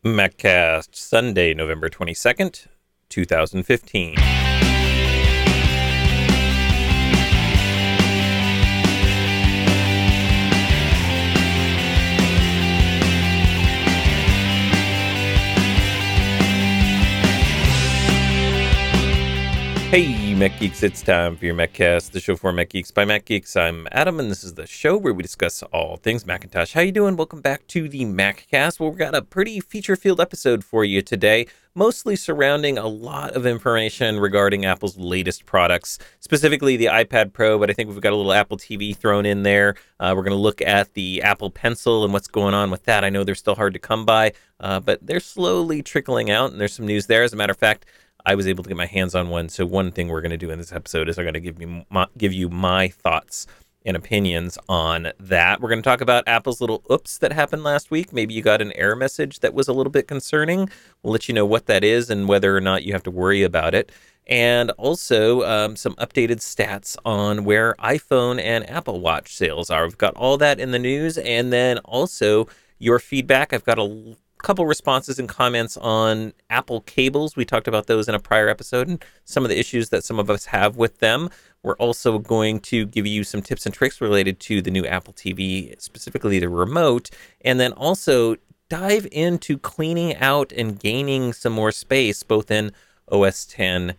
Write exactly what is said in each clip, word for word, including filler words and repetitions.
MacCast, Sunday, November twenty-second, two thousand fifteen. Hey, Mac Geeks, it's time for your MacCast, the show for Mac Geeks by Mac Geeks. I'm Adam, and this is the show where we discuss all things Macintosh. How you doing? Welcome back to the MacCast. Well, we've got a pretty feature-filled episode for you today, mostly surrounding a lot of information regarding Apple's latest products, specifically the iPad Pro, but I think we've got a little Apple T V thrown in there. Uh, we're going to look at the Apple Pencil and what's going on with that. I know they're still hard to come by, uh, but they're slowly trickling out, and there's some news there. As a matter of fact, I was able to get my hands on one, so one thing we're going to do in this episode is I'm going to give you my, give you my thoughts and opinions on that. We're going to talk about Apple's little oops that happened last week. Maybe you got an error message that was a little bit concerning. We'll let you know what that is and whether or not you have to worry about it. And also um, some updated stats on where iPhone and Apple Watch sales are. We've got all that in the news, and then also your feedback. I've got a couple responses and comments on Apple cables. We talked about those in a prior episode and some of the issues that some of us have with them. We're also going to give you some tips and tricks related to the new Apple T V, specifically the remote, and then also dive into cleaning out and gaining some more space, both in O S ten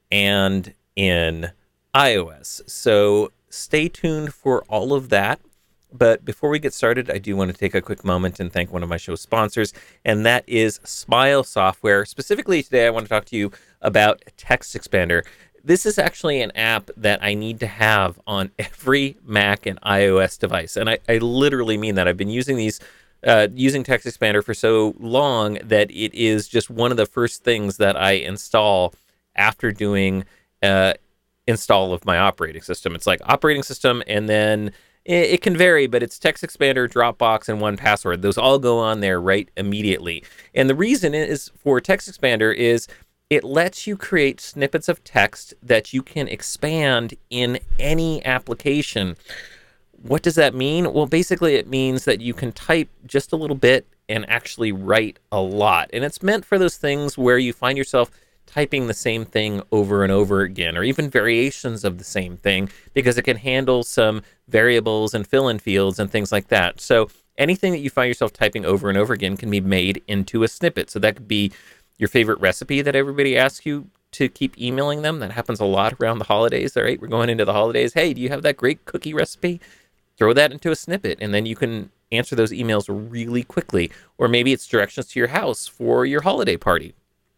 and in iOS. So stay tuned for all of that. But before we get started, I do want to take a quick moment and thank one of my show's sponsors, and that is Smile Software. Specifically today, I want to talk to you about Text Expander. This is actually an app that I need to have on every Mac and iOS device, and I, I literally mean that. I've been using these, uh, using Text Expander for so long that it is just one of the first things that I install after doing uh, install of my operating system. It's like operating system, and then it can vary, but it's Text Expander, Dropbox, and one Password. Those all go on there right immediately. And the reason is for Text Expander is it lets you create snippets of text that you can expand in any application. What does that mean? Well, basically it means that you can type just a little bit and actually write a lot. And it's meant for those things where you find yourself typing the same thing over and over again, or even variations of the same thing, because it can handle some variables and fill-in fields and things like that. So anything that you find yourself typing over and over again can be made into a snippet. So that could be your favorite recipe that everybody asks you to keep emailing them. That happens a lot around the holidays. All right, we're going into the holidays. Hey, do you have that great cookie recipe? Throw that into a snippet, and then you can answer those emails really quickly. Or maybe it's directions to your house for your holiday party.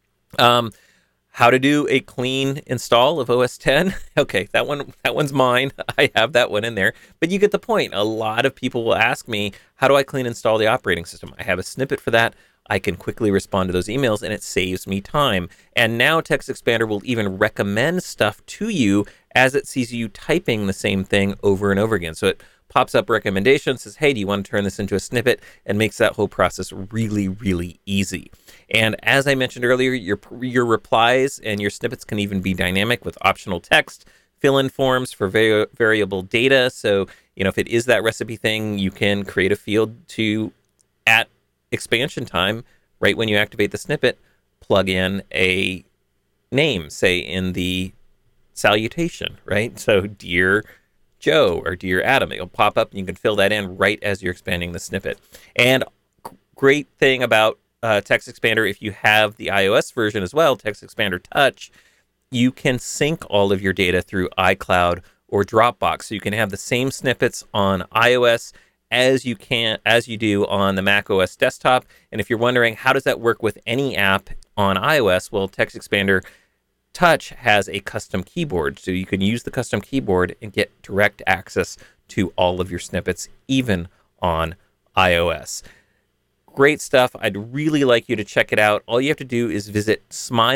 Um, How to do a clean install of O S ten. Okay, that one that one's mine. I have that one in there. But you get the point. A lot of people will ask me, how do I clean install the operating system? I have a snippet for that. I can quickly respond to those emails, and it saves me time. And now Text Expander will even recommend stuff to you as it sees you typing the same thing over and over again. So it pops up recommendations, says, hey, do you want to turn this into a snippet? And makes that whole process really, really easy. And as I mentioned earlier, your your replies and your snippets can even be dynamic with optional text, fill-in forms for vari- variable data. So, you know, if it is that recipe thing, you can create a field to, at expansion time, right when you activate the snippet, plug in a name, say in the salutation, right? So, dear Joe or dear Adam, it'll pop up and you can fill that in right as you're expanding the snippet. And great thing about uh, Text Expander, if you have the iOS version as well, Text Expander Touch, you can sync all of your data through iCloud or Dropbox. So you can have the same snippets on iOS as you can as you do on the Mac O S desktop. And if you're wondering how does that work with any app on iOS, well, Text Expander Touch has a custom keyboard, so you can use the custom keyboard and get direct access to all of your snippets, even on iOS. Great stuff. I'd really like you to check it out. All you have to do is visit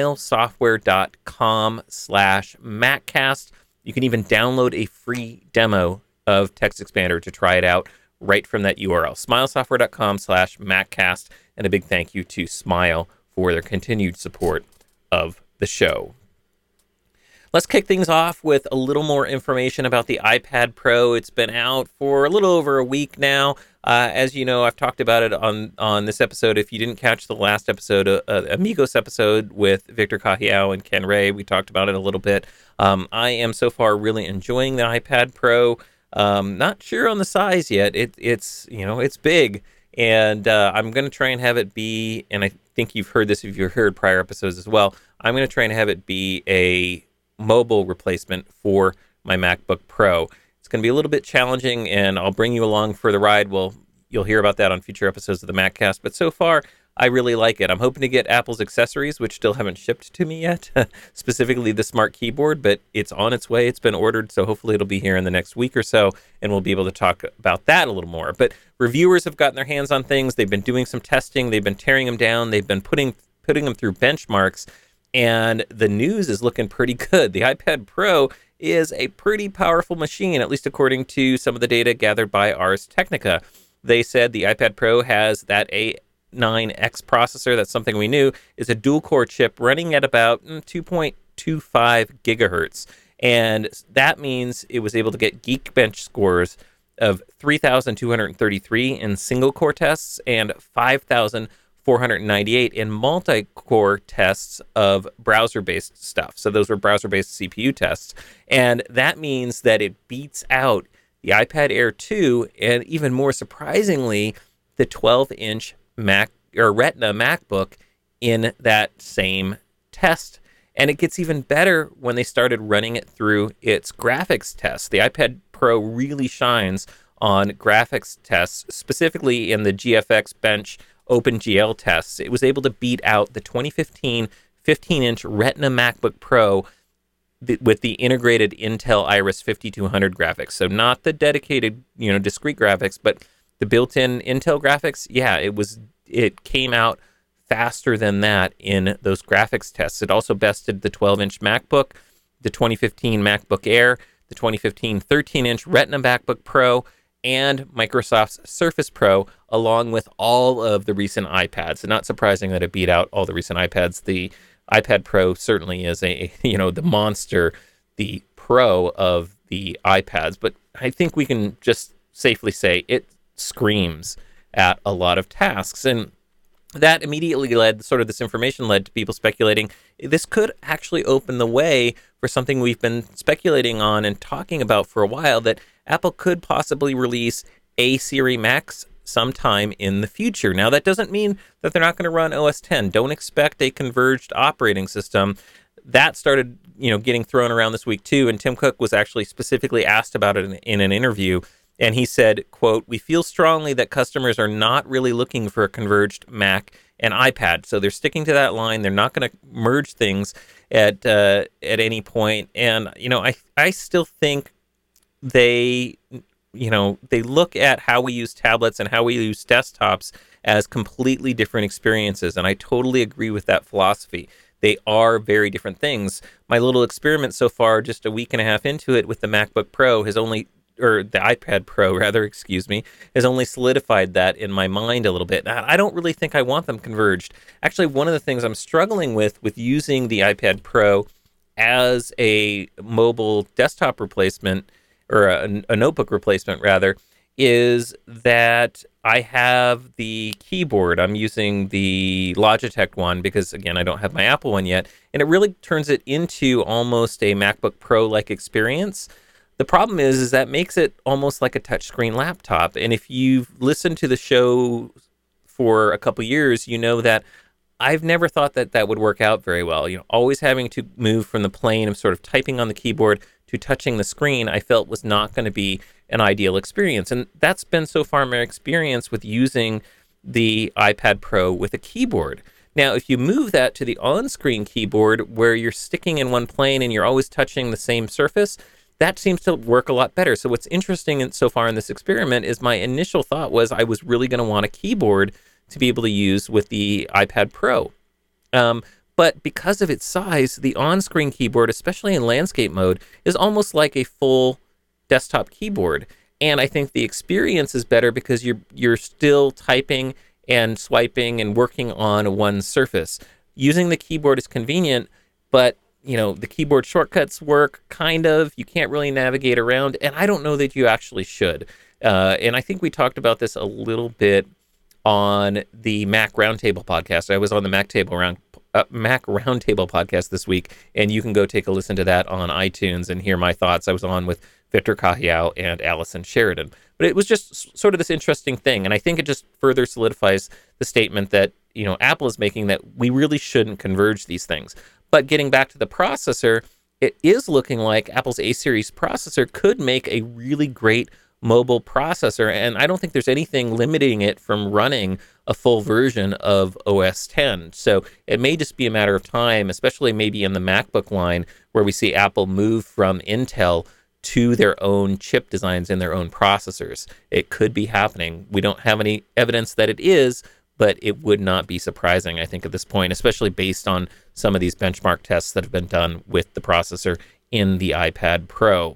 smilesoftware.com slash MacCast. You can even download a free demo of Text Expander to try it out right from that U R L, smilesoftware.com slash MacCast. And a big thank you to Smile for their continued support of the show. Let's kick things off with a little more information about the iPad Pro. It's been out for a little over a week now. Uh, as you know, I've talked about it on, on this episode. If you didn't catch the last episode, uh, uh, Amigos episode with Victor Cajiao and Ken Ray, we talked about it a little bit. Um, I am so far really enjoying the iPad Pro. Um, not sure on the size yet. It, it's, you know, it's big. And uh, I'm going to try and have it be, and I think you've heard this if you've heard prior episodes as well, I'm going to try and have it be a mobile replacement for my MacBook Pro. It's going to be a little bit challenging, and I'll bring you along for the ride. Well, you'll hear about that on future episodes of the MacCast, but so far, I really like it. I'm hoping to get Apple's accessories, which still haven't shipped to me yet, specifically the smart keyboard, but it's on its way. It's been ordered, so hopefully it'll be here in the next week or so, and we'll be able to talk about that a little more. But reviewers have gotten their hands on things. They've been doing some testing. They've been tearing them down. They've been putting putting them through benchmarks, and the news is looking pretty good. The iPad Pro is a pretty powerful machine, at least according to some of the data gathered by Ars Technica. They said the iPad Pro has that A nine X processor. That's something we knew. Is a dual-core chip running at about two point two five gigahertz. And that means it was able to get Geekbench scores of three thousand two hundred thirty-three in single-core tests and five thousand four hundred ninety-eight in multi-core tests of browser-based stuff. So those were browser-based C P U tests. And that means that it beats out the iPad Air two and, even more surprisingly, the twelve-inch Mac or Retina MacBook in that same test. And it gets even better when they started running it through its graphics tests. The iPad Pro really shines on graphics tests, specifically in the G F X Bench OpenGL tests. It was able to beat out the twenty fifteen fifteen-inch Retina MacBook Pro th- with the integrated Intel Iris fifty-two hundred graphics. So not the dedicated, you know, discrete graphics, but the built-in Intel graphics. Yeah, it was. It came out faster than that in those graphics tests. It also bested the twelve-inch MacBook, the twenty fifteen MacBook Air, the twenty fifteen thirteen-inch Retina MacBook Pro, and Microsoft's Surface Pro, along with all of the recent iPads. And not surprising that it beat out all the recent iPads. The iPad Pro certainly is a, you know, the monster, the pro of the iPads. But I think we can just safely say it screams at a lot of tasks. And that immediately led, sort of this information led to people speculating this could actually open the way for something we've been speculating on and talking about for a while, that Apple could possibly release A-Series Macs sometime in the future. Now, that doesn't mean that they're not going to run O S ten. Don't expect a converged operating system. That started, you know, getting thrown around this week too, and Tim Cook was actually specifically asked about it in, in an interview. And he said, quote, "We feel strongly that customers are not really looking for a converged Mac and iPad. So they're sticking to that line. They're not going to merge things at uh, at any point." And, you know, I I still think they, you know, they look at how we use tablets and how we use desktops as completely different experiences. And I totally agree with that philosophy. They are very different things. My little experiment so far, just a week and a half into it with the MacBook Pro, has only or the iPad Pro, rather, excuse me, has only solidified that in my mind a little bit. I don't really think I want them converged. Actually, one of the things I'm struggling with with using the iPad Pro as a mobile desktop replacement, or a, a notebook replacement, rather, is that I have the keyboard. I'm using the Logitech one because, again, I don't have my Apple one yet, and it really turns it into almost a MacBook Pro-like experience. The problem is, is that makes it almost like a touchscreen laptop. And if you've listened to the show for a couple years, you know that I've never thought that that would work out very well. You know, always having to move from the plane of sort of typing on the keyboard to touching the screen, I felt was not going to be an ideal experience. And that's been so far my experience with using the iPad Pro with a keyboard. Now, if you move that to the on-screen keyboard where you're sticking in one plane and you're always touching the same surface, that seems to work a lot better. So what's interesting in, so far in this experiment is my initial thought was I was really going to want a keyboard to be able to use with the iPad Pro. Um, but because of its size, the on-screen keyboard, especially in landscape mode, is almost like a full desktop keyboard. And I think the experience is better because you're you're still typing and swiping and working on one surface. Using the keyboard is convenient, but you know, the keyboard shortcuts work, kind of. You can't really navigate around, and I don't know that you actually should. Uh, and I think we talked about this a little bit on the Mac Roundtable podcast. I was on the Mac Table Round uh, Mac Roundtable podcast this week, and you can go take a listen to that on iTunes and hear my thoughts. I was on with Victor Cajiao and Allison Sheridan. But it was just sort of this interesting thing, and I think it just further solidifies the statement that, you know, Apple is making, that we really shouldn't converge these things. But getting back to the processor, it is looking like Apple's A-series processor could make a really great mobile processor, and I don't think there's anything limiting it from running a full version of O S ten. So it may just be a matter of time, especially maybe in the MacBook line, where we see Apple move from Intel to their own chip designs and their own processors. It could be happening. We don't have any evidence that it is, but it would not be surprising, I think, at this point, especially based on some of these benchmark tests that have been done with the processor in the iPad Pro.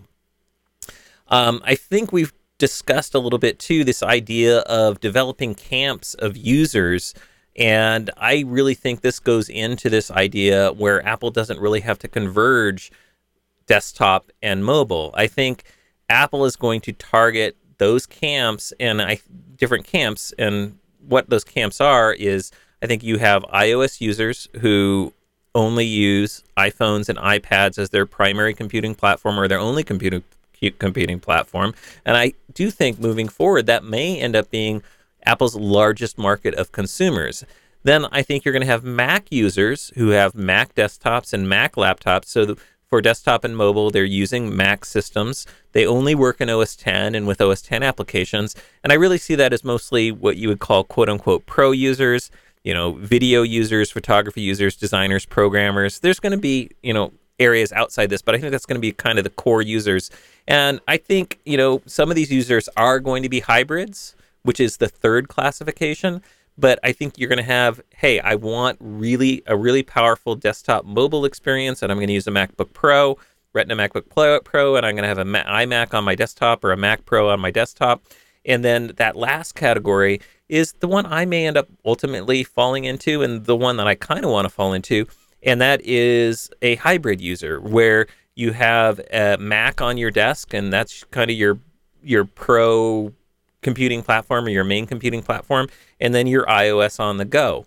Um, I think we've discussed a little bit, too, this idea of developing camps of users, and I really think this goes into this idea where Apple doesn't really have to converge desktop and mobile. I think Apple is going to target those camps and I different camps, and what those camps are is, I think you have iOS users who only use iPhones and iPads as their primary computing platform or their only computing computing platform. And I do think moving forward that may end up being Apple's largest market of consumers. Then I think you're going to have Mac users who have Mac desktops and Mac laptops. So the, for desktop and mobile, they're using Mac systems. They only work in O S ten and with O S ten applications. And I really see that as mostly what you would call quote unquote pro users, you know, video users, photography users, designers, programmers. There's going to be, you know, areas outside this, but I think that's going to be kind of the core users. And I think, you know, some of these users are going to be hybrids, which is the third classification. But I think you're going to have, hey, I want really a really powerful desktop mobile experience, and I'm going to use a MacBook Pro, Retina MacBook Pro, and I'm going to have an iMac on my desktop or a Mac Pro on my desktop. And then that last category is the one I may end up ultimately falling into, and the one that I kind of want to fall into, and that is a hybrid user where you have a Mac on your desk, and that's kind of your your pro computing platform or your main computing platform, and then your iOS on the go.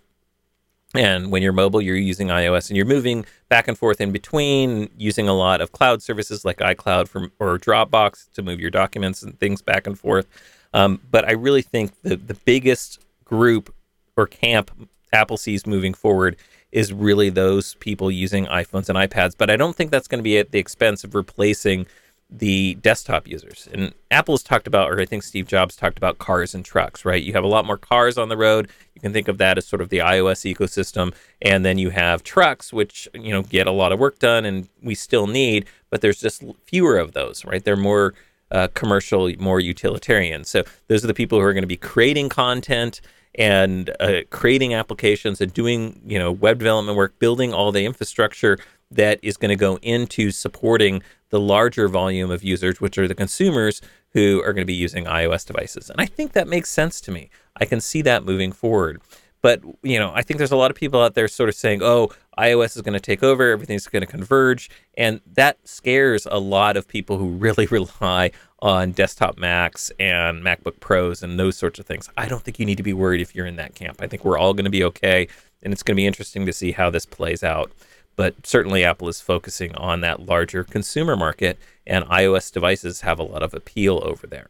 And when you're mobile, you're using iOS, and you're moving back and forth in between, using a lot of cloud services like iCloud for, or Dropbox to move your documents and things back and forth. Um, but I really think the, the biggest group or camp Apple sees moving forward is really those people using iPhones and iPads. But I don't think that's going to be at the expense of replacing the desktop users. And Apple's talked about, or I think Steve Jobs talked about, cars and trucks, right? You have a lot more cars on the road. You can think of that as sort of the iOS ecosystem. And then you have trucks, which, you know, get a lot of work done and we still need, but there's just fewer of those, right? They're more uh, commercial, more utilitarian. So those are the people who are going to be creating content and uh, creating applications and doing, you know, web development work, building all the infrastructure that is going to go into supporting the larger volume of users, which are the consumers who are going to be using iOS devices. And I think that makes sense to me. I can see that moving forward. But, you know, I think there's a lot of people out there sort of saying, oh, iOS is going to take over, everything's going to converge. And that scares a lot of people who really rely on desktop Macs and MacBook Pros and those sorts of things. I don't think you need to be worried if you're in that camp. I think we're all going to be okay. And it's going to be interesting to see how this plays out. But certainly Apple is focusing on that larger consumer market, and iOS devices have a lot of appeal over there.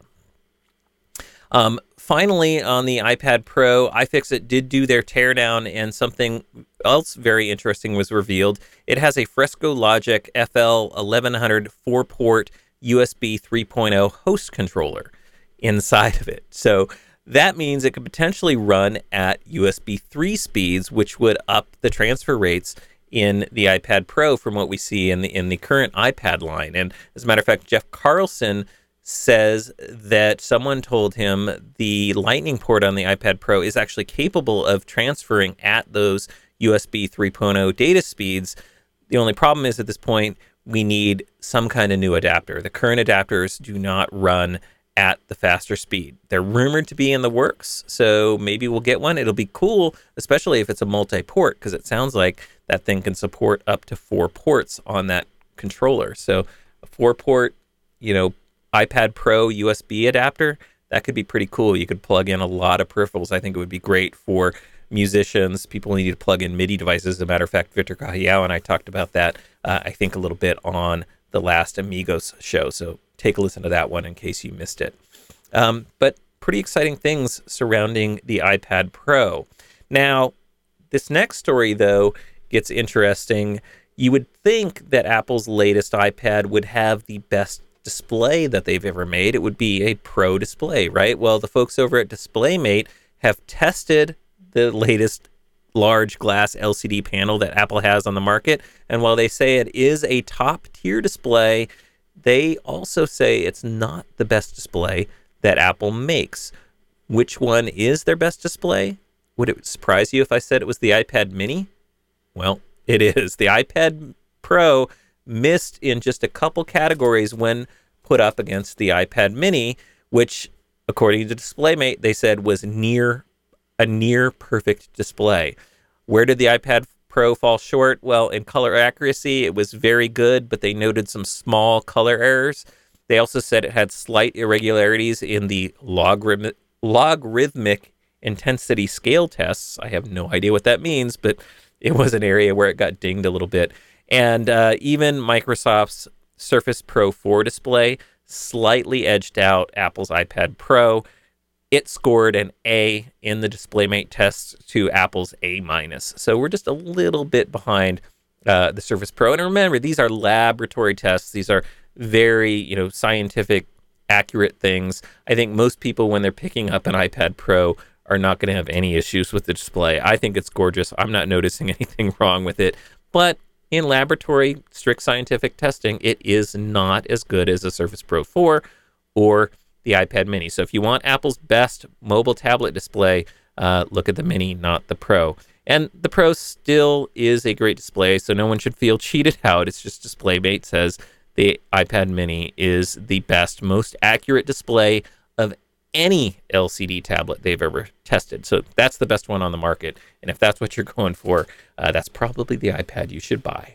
Um, finally, on the iPad Pro, iFixit did do their teardown, and something else very interesting was revealed. It has a Fresco Logic F L eleven hundred four-port U S B three point oh host controller inside of it. So that means it could potentially run at U S B three speeds, which would up the transfer rates in the iPad Pro from what we see in the in the current iPad line. And as a matter of fact, Jeff Carlson says that someone told him the Lightning port on the iPad Pro is actually capable of transferring at those U S B three point oh data speeds. The only problem is at this point, we need some kind of new adapter. The current adapters do not run at the faster speed. They're rumored to be in the works, so maybe we'll get one. It'll be cool, especially if it's a multi-port, because it sounds like that thing can support up to four ports on that controller. So a four port, you know, iPad Pro U S B adapter, that could be pretty cool. You could plug in a lot of peripherals. I think it would be great for musicians, people who need to plug in MIDI devices. As a matter of fact, Victor Cajiao and I talked about that, uh, I think, a little bit on the last Amigos show. So take a listen to that one in case you missed it. Um, but pretty exciting things surrounding the iPad Pro. Now, this next story, though, gets interesting. You would think that Apple's latest iPad would have the best display that they've ever made. It would be a Pro display, right? Well, the folks over at DisplayMate have tested the latest large glass L C D panel that Apple has on the market. And while they say it is a top tier display, they also say it's not the best display that Apple makes. Which one is their best display? Would it surprise you if I said it was the iPad mini? Well, it is. The iPad Pro missed in just a couple categories when put up against the iPad mini, which, according to DisplayMate, they said was near a near perfect display. Where did the iPad Pro fall short? Well, in color accuracy, it was very good, but they noted some small color errors. They also said it had slight irregularities in the logarithmic, logarithmic intensity scale tests. I have no idea what that means, but it was an area where it got dinged a little bit. And uh, even Microsoft's Surface Pro four display slightly edged out Apple's iPad Pro. It scored an A in the DisplayMate tests to Apple's A minus. So we're just a little bit behind uh, the Surface Pro. And remember, these are laboratory tests. These are very, you know, scientific, accurate things. I think most people, when they're picking up an iPad Pro, are not going to have any issues with the display. I think it's gorgeous. I'm not noticing anything wrong with it. But in laboratory, strict scientific testing, it is not as good as the Surface Pro four or the iPad mini. So if you want Apple's best mobile tablet display, uh, look at the mini, not the Pro. And the Pro still is a great display, so no one should feel cheated out. It's just DisplayMate says the iPad mini is the best, most accurate display of any L C D tablet they've ever tested. So that's the best one on the market. And if that's what you're going for, uh, that's probably the iPad you should buy.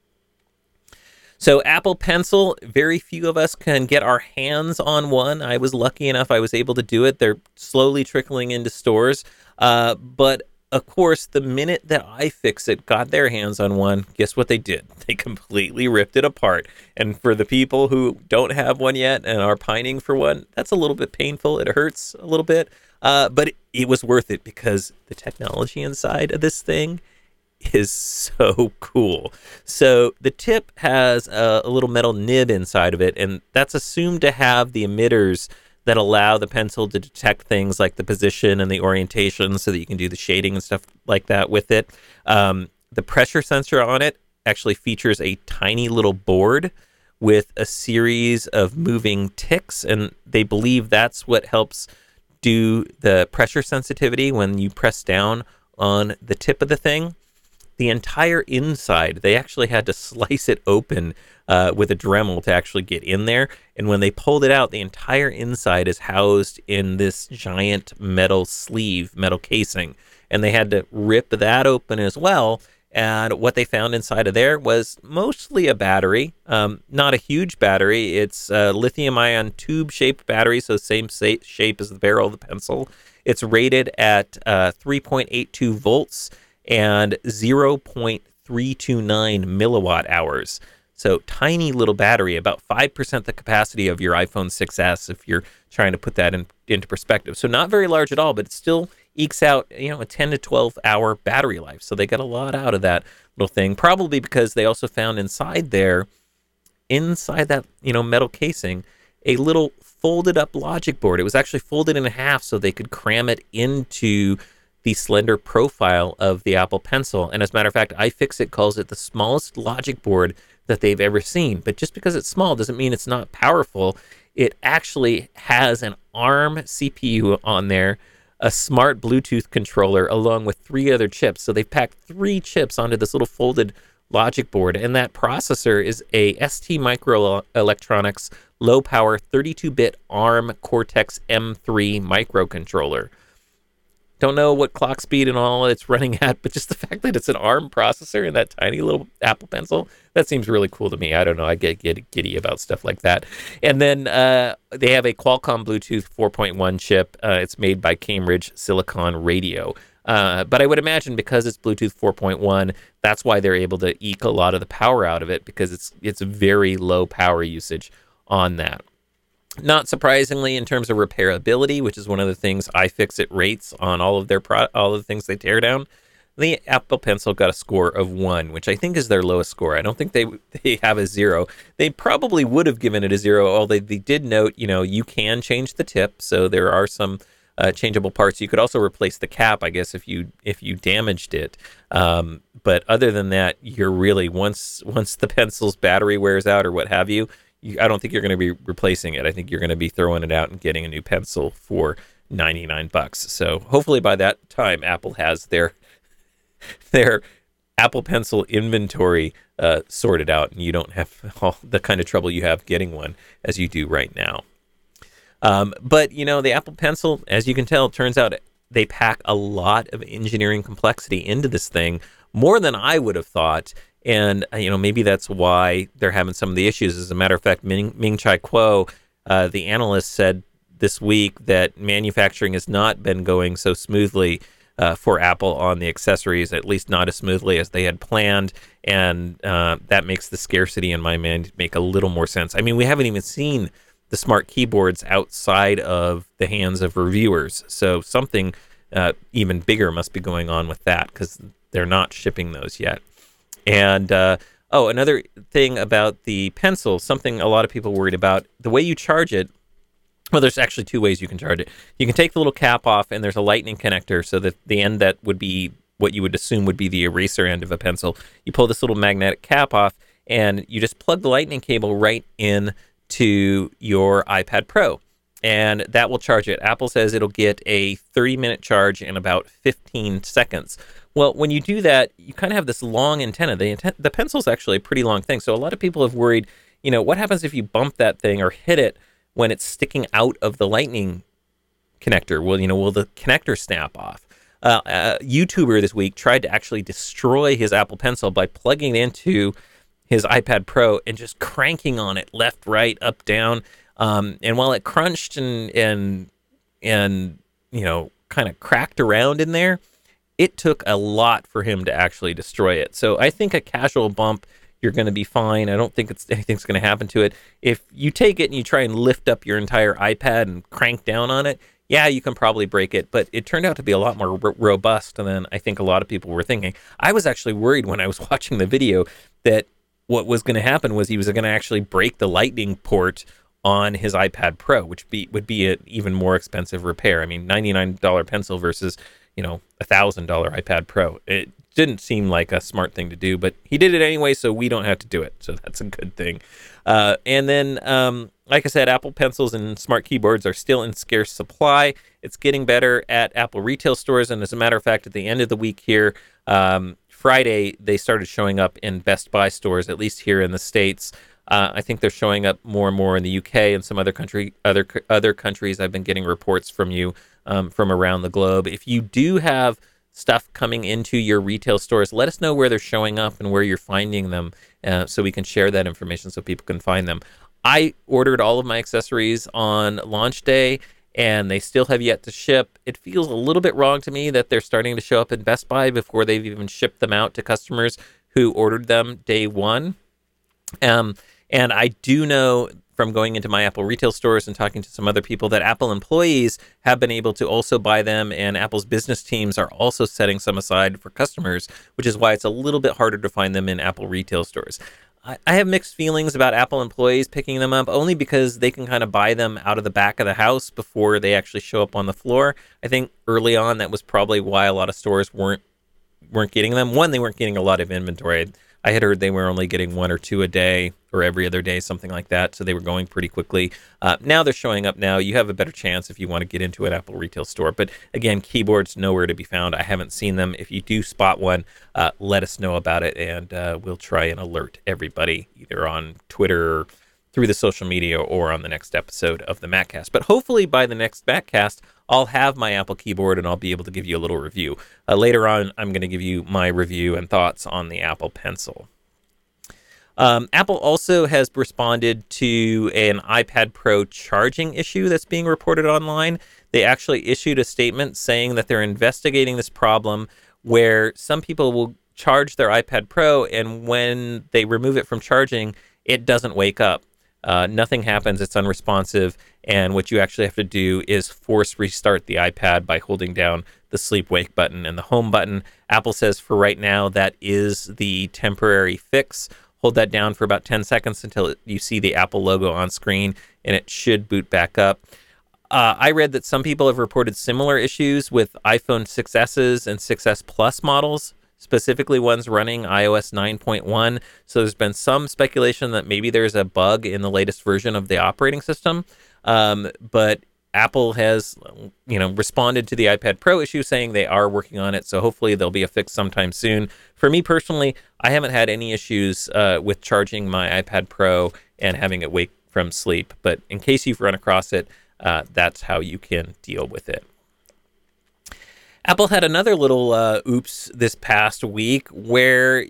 So Apple Pencil, very few of us can get our hands on one. I was lucky enough I was able to do it. They're slowly trickling into stores. Uh, but of course, the minute that iFixit got their hands on one, guess what they did? They completely ripped it apart. And for the people who don't have one yet and are pining for one, that's a little bit painful. It hurts a little bit. Uh, but it, it was worth it because the technology inside of this thing is so cool. So the tip has a, a little metal nib inside of it, and that's assumed to have the emitters that allow the pencil to detect things like the position and the orientation so that you can do the shading and stuff like that with it. Um, the pressure sensor on it actually features a tiny little board with a series of moving ticks, and they believe that's what helps do the pressure sensitivity when you press down on the tip of the thing. The entire inside, they actually had to slice it open uh, with a Dremel to actually get in there. And when they pulled it out, the entire inside is housed in this giant metal sleeve, metal casing. And they had to rip that open as well. And what they found inside of there was mostly a battery, um, not a huge battery. It's a lithium-ion tube-shaped battery, so same sa- shape as the barrel of the pencil. It's rated at uh, three point eight two volts and zero point three two nine milliwatt hours. So tiny little battery, about five percent the capacity of your iPhone six S if you're trying to put that in, into perspective. So not very large at all, but it still ekes out, you know, a ten to twelve hour battery life. So they got a lot out of that little thing, probably because they also found inside there, inside that, you know, metal casing, a little folded up logic board. It was actually folded in half so they could cram it into the slender profile of the Apple Pencil. And as a matter of fact, iFixit calls it the smallest logic board that they've ever seen. But just because it's small doesn't mean it's not powerful. It actually has an ARM C P U on there, a smart Bluetooth controller, along with three other chips. So they've packed three chips onto this little folded logic board. And that processor is a S T Microelectronics low-power thirty-two bit ARM Cortex M three microcontroller. Don't know what clock speed and all it's running at, but just the fact that it's an ARM processor in that tiny little Apple Pencil, that seems really cool to me. I don't know. I get, get giddy about stuff like that. And then uh, they have a Qualcomm Bluetooth four point one chip. Uh, it's made by Cambridge Silicon Radio. Uh, but I would imagine because it's Bluetooth four point one, that's why they're able to eke a lot of the power out of it, because it's it's very low power usage on that. Not surprisingly, in terms of repairability, which is one of the things iFixit rates on all of their pro- all of the things they tear down, the Apple Pencil got a score of one, which I think is their lowest score. I don't think they they have a zero. They probably would have given it a zero, although they did note, you know, you can change the tip, so there are some uh, changeable parts. You could also replace the cap, I guess, if you if you damaged it. Um, but other than that, you're really once once the pencil's battery wears out or what have you. You, I don't think you're going to be replacing it. I think you're going to be throwing it out and getting a new pencil for ninety-nine bucks. So hopefully by that time, Apple has their their Apple Pencil inventory uh, sorted out, and you don't have all the kind of trouble you have getting one as you do right now. Um, but, you know, the Apple Pencil, as you can tell, turns out they pack a lot of engineering complexity into this thing, more than I would have thought. And, you know, maybe that's why they're having some of the issues. As a matter of fact, Ming, Ming-Chi Kuo, uh, the analyst, said this week that manufacturing has not been going so smoothly uh, for Apple on the accessories, at least not as smoothly as they had planned. And uh, that makes the scarcity in my mind make a little more sense. I mean, we haven't even seen the smart keyboards outside of the hands of reviewers. So something uh, even bigger must be going on with that, because they're not shipping those yet. And, uh, oh, another thing about the Pencil, something a lot of people worried about, the way you charge it, well, there's actually two ways you can charge it. You can take the little cap off, and there's a lightning connector, so that the end that would be what you would assume would be the eraser end of a pencil. You pull this little magnetic cap off, and you just plug the lightning cable right in to your iPad Pro, and that will charge it. Apple says it'll get a thirty-minute charge in about fifteen seconds. Well, when you do that, you kind of have this long antenna. The, anten- the pencil's actually a pretty long thing. So a lot of people have worried, you know, what happens if you bump that thing or hit it when it's sticking out of the lightning connector? Well, you know, will the connector snap off? Uh, a YouTuber this week tried to actually destroy his Apple Pencil by plugging it into his iPad Pro and just cranking on it left, right, up, down. Um, and while it crunched and, and, and you know, kind of cracked around in there, it took a lot for him to actually destroy it. So I think a casual bump, you're going to be fine. I don't think it's anything's going to happen to it. If you take it and you try and lift up your entire iPad and crank down on it, yeah, you can probably break it. But it turned out to be a lot more r- robust than I think a lot of people were thinking. I was actually worried when I was watching the video that what was going to happen was he was going to actually break the lightning port on his iPad Pro, which be would be an even more expensive repair. I mean, ninety-nine dollars pencil versus, you know, a one thousand dollars iPad Pro. It didn't seem like a smart thing to do, but he did it anyway, so we don't have to do it. So that's a good thing. Uh, and then, um, like I said, Apple Pencils and smart keyboards are still in scarce supply. It's getting better at Apple retail stores, and as a matter of fact, at the end of the week here, um, Friday, they started showing up in Best Buy stores, at least here in the States. Uh, I think they're showing up more and more in the U K and some other country, other other countries. I've been getting reports from you um, from around the globe. If you do have stuff coming into your retail stores, let us know where they're showing up and where you're finding them, uh, so we can share that information so people can find them. I ordered all of my accessories on launch day, and they still have yet to ship. It feels a little bit wrong to me that they're starting to show up in Best Buy before they've even shipped them out to customers who ordered them day one. Um, and I do know from going into my Apple retail stores and talking to some other people that Apple employees have been able to also buy them, and Apple's business teams are also setting some aside for customers, which is why it's a little bit harder to find them in Apple retail stores. I, I have mixed feelings about Apple employees picking them up, only because they can kind of buy them out of the back of the house before they actually show up on the floor. I think early on that was probably why a lot of stores weren't weren't getting them. One, they weren't getting a lot of inventory. I had heard they were only getting one or two a day or every other day, something like that. So they were going pretty quickly. Uh, now they're showing up now. You have a better chance if you want to get into an Apple retail store. But again, keyboards nowhere to be found. I haven't seen them. If you do spot one, uh, let us know about it, and uh, we'll try and alert everybody either on Twitter, through the social media or on the next episode of the MacCast. But hopefully by the next MacCast, I'll have my Apple keyboard and I'll be able to give you a little review. Uh, later on, I'm going to give you my review and thoughts on the Apple Pencil. Um, Apple also has responded to an iPad Pro charging issue that's being reported online. They actually issued a statement saying that they're investigating this problem where some people will charge their iPad Pro, and when they remove it from charging, it doesn't wake up. Uh, nothing happens, it's unresponsive, and what you actually have to do is force restart the iPad by holding down the sleep wake button and the home button. Apple says for right now that is the temporary fix. Hold that down for about ten seconds until you see the Apple logo on screen, and it should boot back up. Uh, I read that some people have reported similar issues with iPhone six S's and six S Plus models, specifically ones running i O S nine point one. So there's been some speculation that maybe there's a bug in the latest version of the operating system. Um, but Apple has, you know, responded to the iPad Pro issue saying they are working on it. So hopefully there'll be a fix sometime soon. For me personally, I haven't had any issues uh, with charging my iPad Pro and having it wake from sleep. But in case you've run across it, uh, that's how you can deal with it. Apple had another little uh, oops this past week where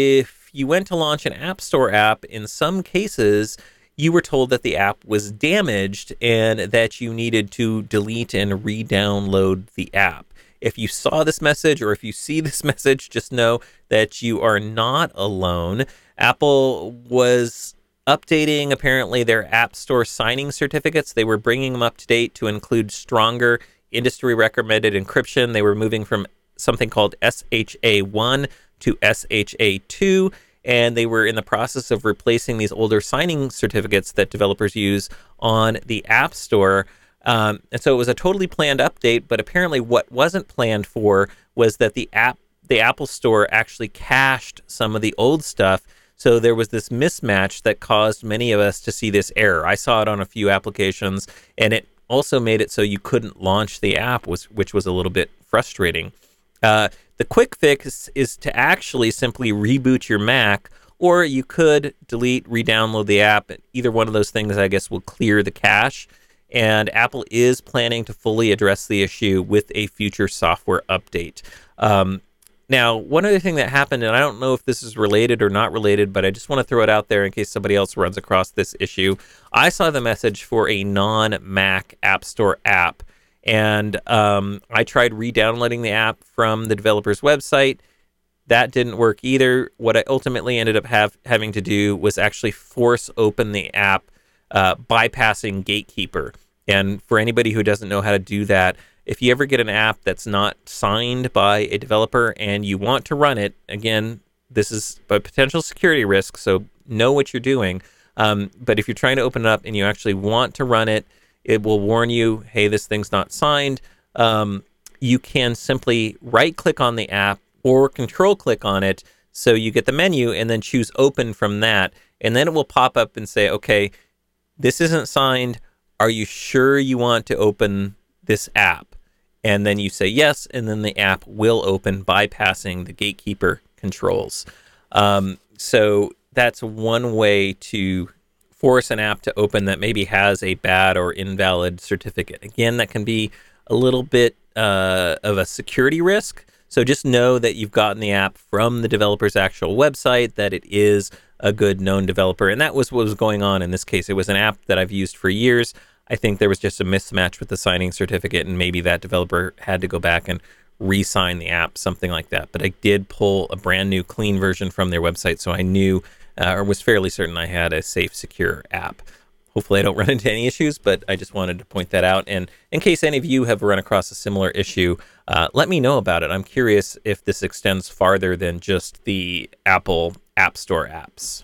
if you went to launch an App Store app, in some cases, you were told that the app was damaged and that you needed to delete and re-download the app. If you saw this message or if you see this message, just know that you are not alone. Apple was updating, apparently, their App Store signing certificates. They were bringing them up to date to include stronger industry-recommended encryption. They were moving from something called S H A one to S H A two, and they were in the process of replacing these older signing certificates that developers use on the App Store. Um, and so it was a totally planned update, but apparently what wasn't planned for was that the app, the Apple Store actually cached some of the old stuff. So there was this mismatch that caused many of us to see this error. I saw it on a few applications, and it also made it so you couldn't launch the app, was, which was a little bit frustrating. Uh, the quick fix is to actually simply reboot your Mac, or you could delete, re-download the app. Either one of those things, I guess, will clear the cache. And Apple is planning to fully address the issue with a future software update. Um, now, one other thing that happened, and I don't know if this is related or not related, but I just want to throw it out there in case somebody else runs across this issue. I saw the message for a non-Mac App Store app, and um, I tried re-downloading the app from the developer's website. That didn't work either. What I ultimately ended up have, having to do was actually force open the app, uh, bypassing Gatekeeper. And for anybody who doesn't know how to do that, if you ever get an app that's not signed by a developer and you want to run it, again, this is a potential security risk, so know what you're doing. Um, but if you're trying to open it up and you actually want to run it, it will warn you, hey, this thing's not signed. Um, you can simply right-click on the app or control-click on it so you get the menu and then choose open from that. And then it will pop up and say, okay, this isn't signed. Are you sure you want to open this app? And then you say yes, and then the app will open, bypassing the Gatekeeper controls. Um, so that's one way to force an app to open that maybe has a bad or invalid certificate. Again, that can be a little bit uh, of a security risk. So just know that you've gotten the app from the developer's actual website, that it is a good known developer. And that was what was going on in this case. It was an app that I've used for years. I think there was just a mismatch with the signing certificate, and maybe that developer had to go back and re-sign the app, something like that. But I did pull a brand new clean version from their website, so I knew uh, or was fairly certain I had a safe, secure app. Hopefully I don't run into any issues, but I just wanted to point that out. And in case any of you have run across a similar issue, uh, let me know about it. I'm curious if this extends farther than just the Apple App Store apps.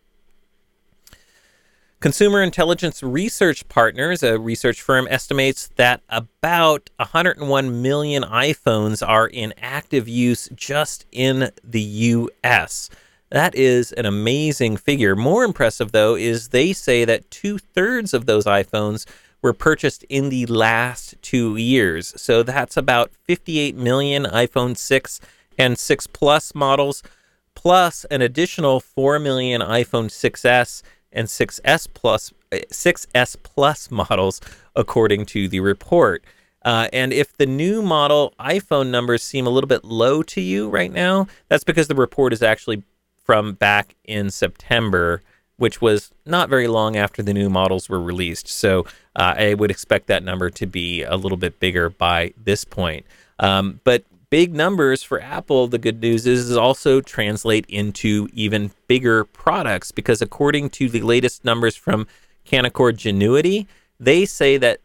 Consumer Intelligence Research Partners, a research firm, estimates that about one hundred one million iPhones are in active use just in the U S. That is an amazing figure. More impressive, though, is they say that two-thirds of those iPhones were purchased in the last two years. So that's about fifty-eight million iPhone six and six Plus models, plus an additional four million iPhone six S and six S Plus, six S Plus models, according to the report. Uh, and if the new model iPhone numbers seem a little bit low to you right now, that's because the report is actually from back in September, which was not very long after the new models were released. So uh, I would expect that number to be a little bit bigger by this point. Um, but big numbers for Apple, the good news is, is also translate into even bigger products, because according to the latest numbers from Canaccord Genuity, they say that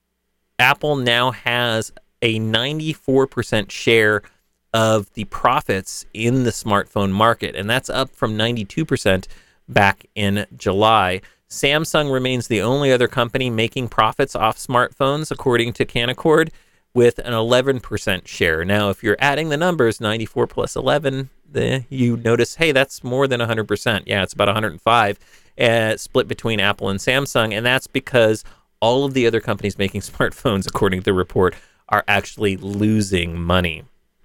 Apple now has a ninety-four percent share of the profits in the smartphone market, and that's up from ninety-two percent back in July. Samsung remains the only other company making profits off smartphones, according to Canaccord, with an eleven percent share. Now, if you're adding the numbers, ninety-four plus eleven, the, you notice, hey, that's more than one hundred percent. Yeah, it's about one hundred five, uh, split between Apple and Samsung, and that's because all of the other companies making smartphones, according to the report, are actually losing money.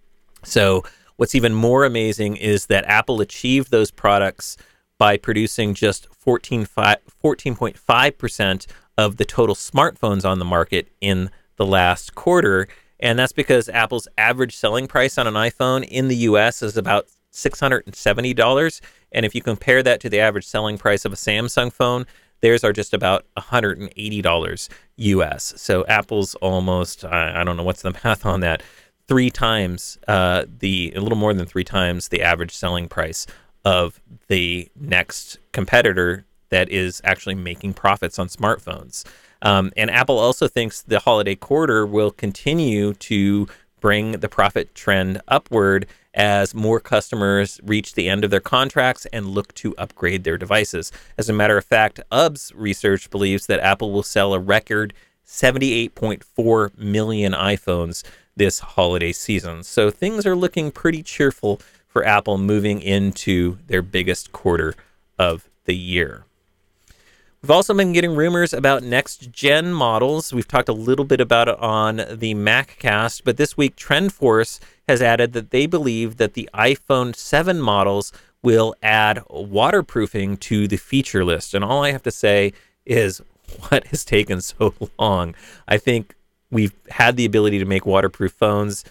So what's even more amazing is that Apple achieved those products by producing just fourteen point five percent of the total smartphones on the market in the last quarter. And that's because Apple's average selling price on an iPhone in the U S is about six hundred seventy dollars. And if you compare that to the average selling price of a Samsung phone, theirs are just about one hundred eighty dollars U S. So Apple's almost, I, I don't know what's the math on that, three times uh, the, a little more than three times the average selling price of the next competitor that is actually making profits on smartphones. Um, and Apple also thinks the holiday quarter will continue to bring the profit trend upward as more customers reach the end of their contracts and look to upgrade their devices. As a matter of fact, U B S research believes that Apple will sell a record seventy-eight point four million iPhones this holiday season. So things are looking pretty cheerful for Apple moving into their biggest quarter of the year. We've also been getting rumors about next-gen models. We've talked a little bit about it on the MacCast, but this week TrendForce has added that they believe that the iPhone seven models will add waterproofing to the feature list. And all I have to say is, what has taken so long? I think we've had the ability to make waterproof phones.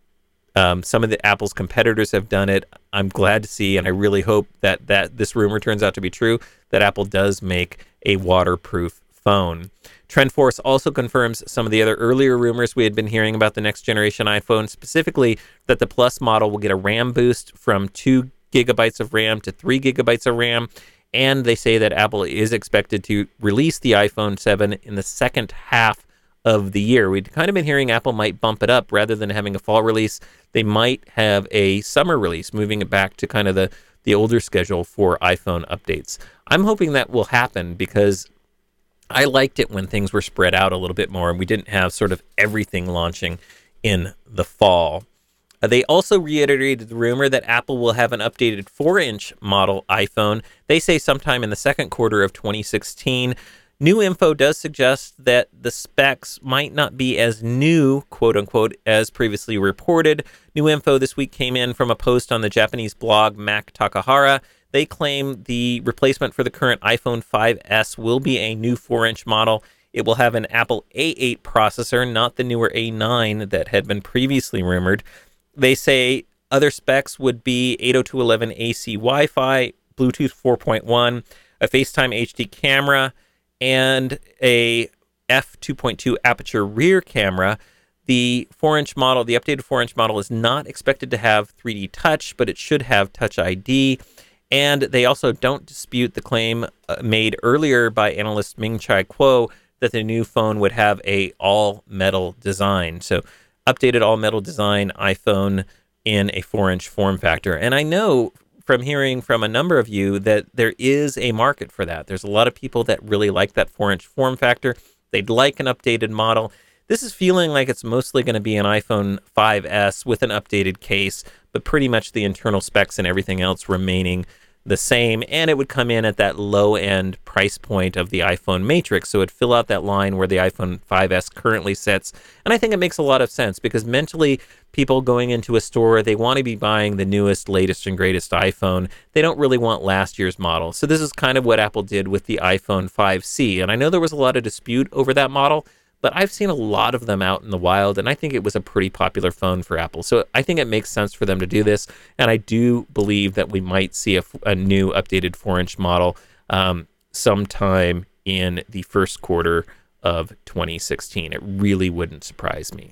Um, some of the Apple's competitors have done it. I'm glad to see, and I really hope that, that this rumor turns out to be true, that Apple does make a waterproof phone. TrendForce also confirms some of the other earlier rumors we had been hearing about the next generation iPhone, specifically that the Plus model will get a RAM boost from two gigabytes of RAM to three gigabytes of RAM, and they say that Apple is expected to release the iPhone seven in the second half of the year. We'd kind of been hearing Apple might bump it up rather than having a fall release. They might have a summer release, moving it back to kind of the, the older schedule for iPhone updates. I'm hoping that will happen because I liked it when things were spread out a little bit more and we didn't have sort of everything launching in the fall. Uh, they also reiterated the rumor that Apple will have an updated four-inch model iPhone. They say sometime in the second quarter of twenty sixteen. New info does suggest that the specs might not be as new, quote unquote, as previously reported. New info this week came in from a post on the Japanese blog Mac Takahara. They claim the replacement for the current iPhone five S will be a new four-inch model. It will have an Apple A eight processor, not the newer A nine that had been previously rumored. They say other specs would be eight oh two dot eleven A C Wi-Fi, Bluetooth four point one, a FaceTime H D camera, and a f two point two aperture rear camera. The four-inch model, the updated four-inch model is not expected to have three D Touch, but it should have Touch I D. And they also don't dispute the claim uh, made earlier by analyst Ming-Chi Kuo that the new phone would have a all-metal design. So updated all-metal design iPhone in a four-inch form factor. And I know from hearing from a number of you that there is a market for that. There's a lot of people that really like that four-inch form factor. They'd like an updated model. This is feeling like it's mostly going to be an iPhone five S with an updated case, but pretty much the internal specs and everything else remaining the same, and it would come in at that low-end price point of the iPhone Matrix, so it'd fill out that line where the iPhone five S currently sits. And I think it makes a lot of sense because mentally, people going into a store, they want to be buying the newest, latest, and greatest iPhone. They don't really want last year's model. So this is kind of what Apple did with the iPhone five C, and I know there was a lot of dispute over that model, but I've seen a lot of them out in the wild, and I think it was a pretty popular phone for Apple. So I think it makes sense for them to do this, and I do believe that we might see a, a new updated four-inch model um, sometime in the first quarter of twenty sixteen. It really wouldn't surprise me.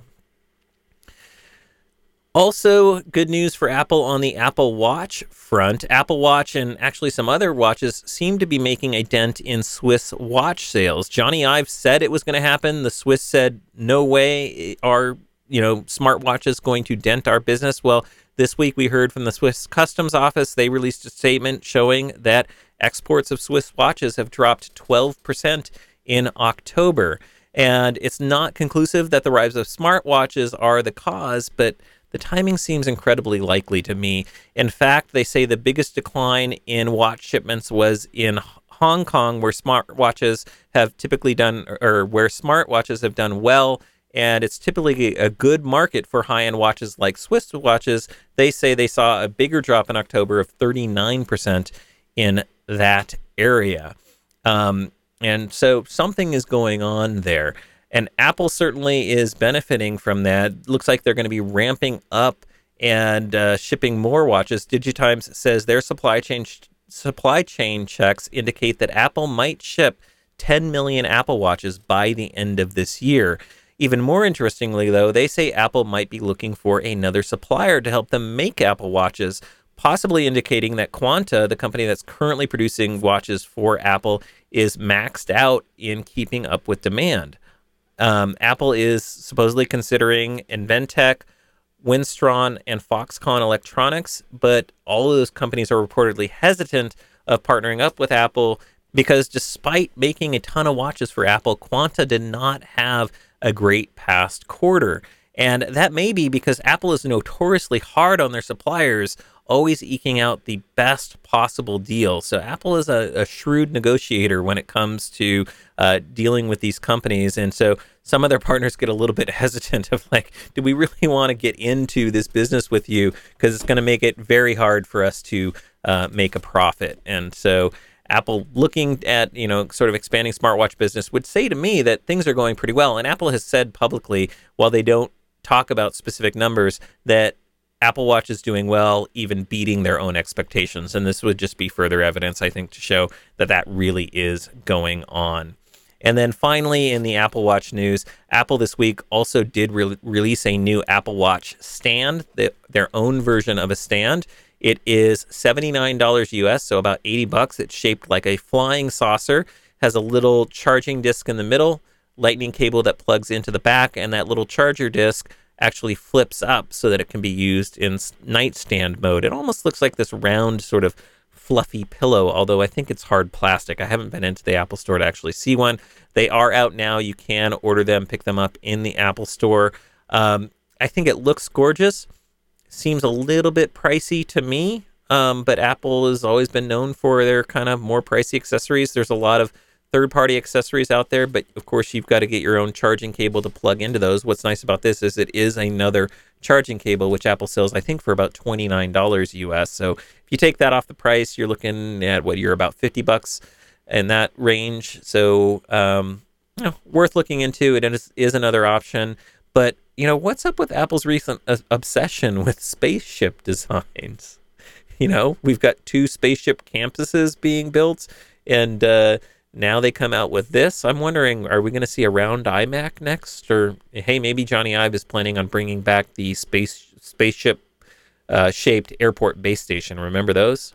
Also, good news for Apple on the Apple Watch front. Apple Watch and actually some other watches seem to be making a dent in Swiss watch sales. Johnny Ive said it was going to happen. The Swiss said, no way are, you know, smartwatches going to dent our business. Well, this week we heard from the Swiss Customs Office. They released a statement showing that exports of Swiss watches have dropped twelve percent in October. And it's not conclusive that the rise of smartwatches are the cause, but the timing seems incredibly likely to me. In fact, they say the biggest decline in watch shipments was in Hong Kong, where smartwatches have typically done, or where smartwatches have done well, and it's typically a good market for high-end watches like Swiss watches. They say they saw a bigger drop in October of thirty-nine percent in that area. Um, and so something is going on there. And Apple certainly is benefiting from that. Looks like they're going to be ramping up and uh, shipping more watches. Digitimes says their supply chain supply chain checks indicate that Apple might ship ten million Apple Watches by the end of this year. Even more interestingly, though, they say Apple might be looking for another supplier to help them make Apple Watches, possibly indicating that Quanta, the company that's currently producing watches for Apple, is maxed out in keeping up with demand. Um, Apple is supposedly considering Inventec, Winstron, and Foxconn Electronics, but all of those companies are reportedly hesitant of partnering up with Apple because despite making a ton of watches for Apple, Quanta did not have a great past quarter. And that may be because Apple is notoriously hard on their suppliers, always eking out the best possible deal. So Apple is a, a shrewd negotiator when it comes to uh, dealing with these companies. And so some of their partners get a little bit hesitant of like, do we really want to get into this business with you? Because it's going to make it very hard for us to uh, make a profit. And so Apple, looking at, you know, sort of expanding smartwatch business, would say to me that things are going pretty well. And Apple has said publicly, while they don't talk about specific numbers, that Apple Watch is doing well, even beating their own expectations. And this would just be further evidence, I think, to show that that really is going on. And then finally, in the Apple Watch news, Apple this week also did re- release a new Apple Watch stand, the, their own version of a stand. It is seventy-nine dollars U S, so about eighty bucks. It's shaped like a flying saucer, has a little charging disc in the middle, lightning cable that plugs into the back, and that little charger disc actually flips up so that it can be used in nightstand mode. It almost looks like this round sort of fluffy pillow, although I think it's hard plastic. I haven't been into the Apple Store to actually see one. They are out now. You can order them, pick them up in the Apple Store. Um, I think it looks gorgeous. Seems a little bit pricey to me, um, but Apple has always been known for their kind of more pricey accessories. There's a lot of third-party accessories out there, but of course you've got to get your own charging cable to plug into those. What's nice about this is it is another charging cable, which Apple sells, I think, for about twenty-nine dollars U S. So if you take that off the price, you're looking at what, you're about fifty bucks in that range. So um, you know, worth looking into. It is, is another option. But you know, what's up with Apple's recent uh, obsession with spaceship designs? You know, we've got two spaceship campuses being built, and uh, now they come out with this. I'm wondering, are we going to see a round iMac next? Or, hey, maybe Johnny Ive is planning on bringing back the space spaceship uh, shaped airport base station. Remember those?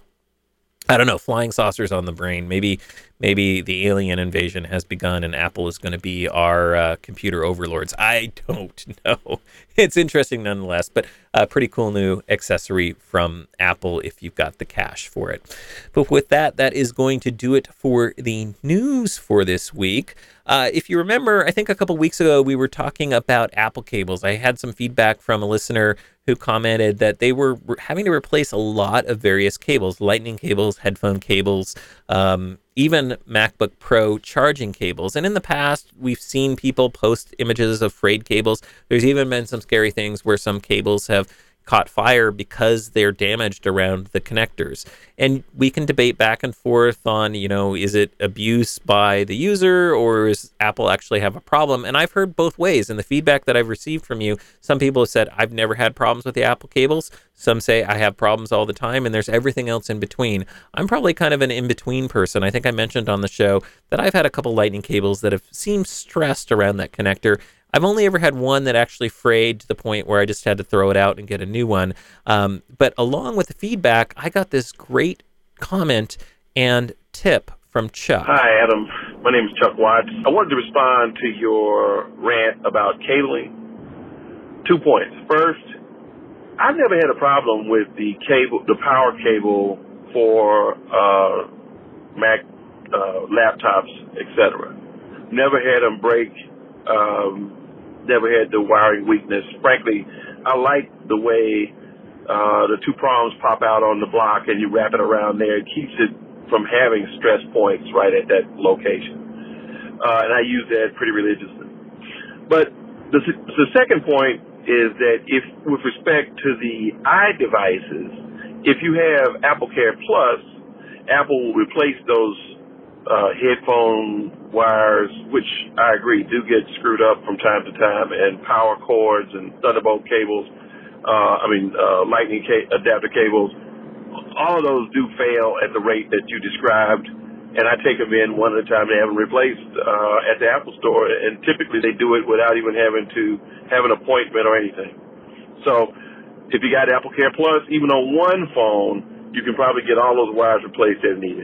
I don't know. Flying saucers on the brain. Maybe maybe the alien invasion has begun and Apple is going to be our uh, computer overlords. I don't know. It's interesting nonetheless. But a pretty cool new accessory from Apple if you've got the cash for it. But with that, that is going to do it for the news for this week. Uh, if you remember, I think a couple weeks ago, we were talking about Apple cables. I had some feedback from a listener who commented that they were having to replace a lot of various cables, lightning cables, headphone cables, um, even MacBook Pro charging cables. And in the past, we've seen people post images of frayed cables. There's even been some scary things where some cables have caught fire because they're damaged around the connectors. And we can debate back and forth on, you know, is it abuse by the user or does Apple actually have a problem? And I've heard both ways. And the feedback that I've received from you, some people have said, I've never had problems with the Apple cables. Some say I have problems all the time, and there's everything else in between. I'm probably kind of an in-between person. I think I mentioned on the show that I've had a couple lightning cables that have seemed stressed around that connector. I've only ever had one that actually frayed to the point where I just had to throw it out and get a new one. Um, but along with the feedback, I got this great comment and tip from Chuck. Hi, Adam. My name is Chuck Watts. I wanted to respond to your rant about cabling. Two points. First, I've never had a problem with the cable, the power cable for uh, Mac uh, laptops, et cetera. Never had them break. Um, never had the wiring weakness. Frankly, I like the way uh, the two prongs pop out on the block and you wrap it around there. It keeps it from having stress points right at that location. Uh, and I use that pretty religiously. But the, the second point is that if, with respect to the iDevices, if you have AppleCare Plus, Apple will replace those uh, headphone wires, which I agree do get screwed up from time to time, and power cords and Thunderbolt cables, uh, I mean, uh, lightning ca- adapter cables, all of those do fail at the rate that you described, and I take them in one at a time and have them replaced uh, at the Apple Store, and typically they do it without even having to have an appointment or anything. So if you got AppleCare Plus, even on one phone, you can probably get all those wires replaced as needed.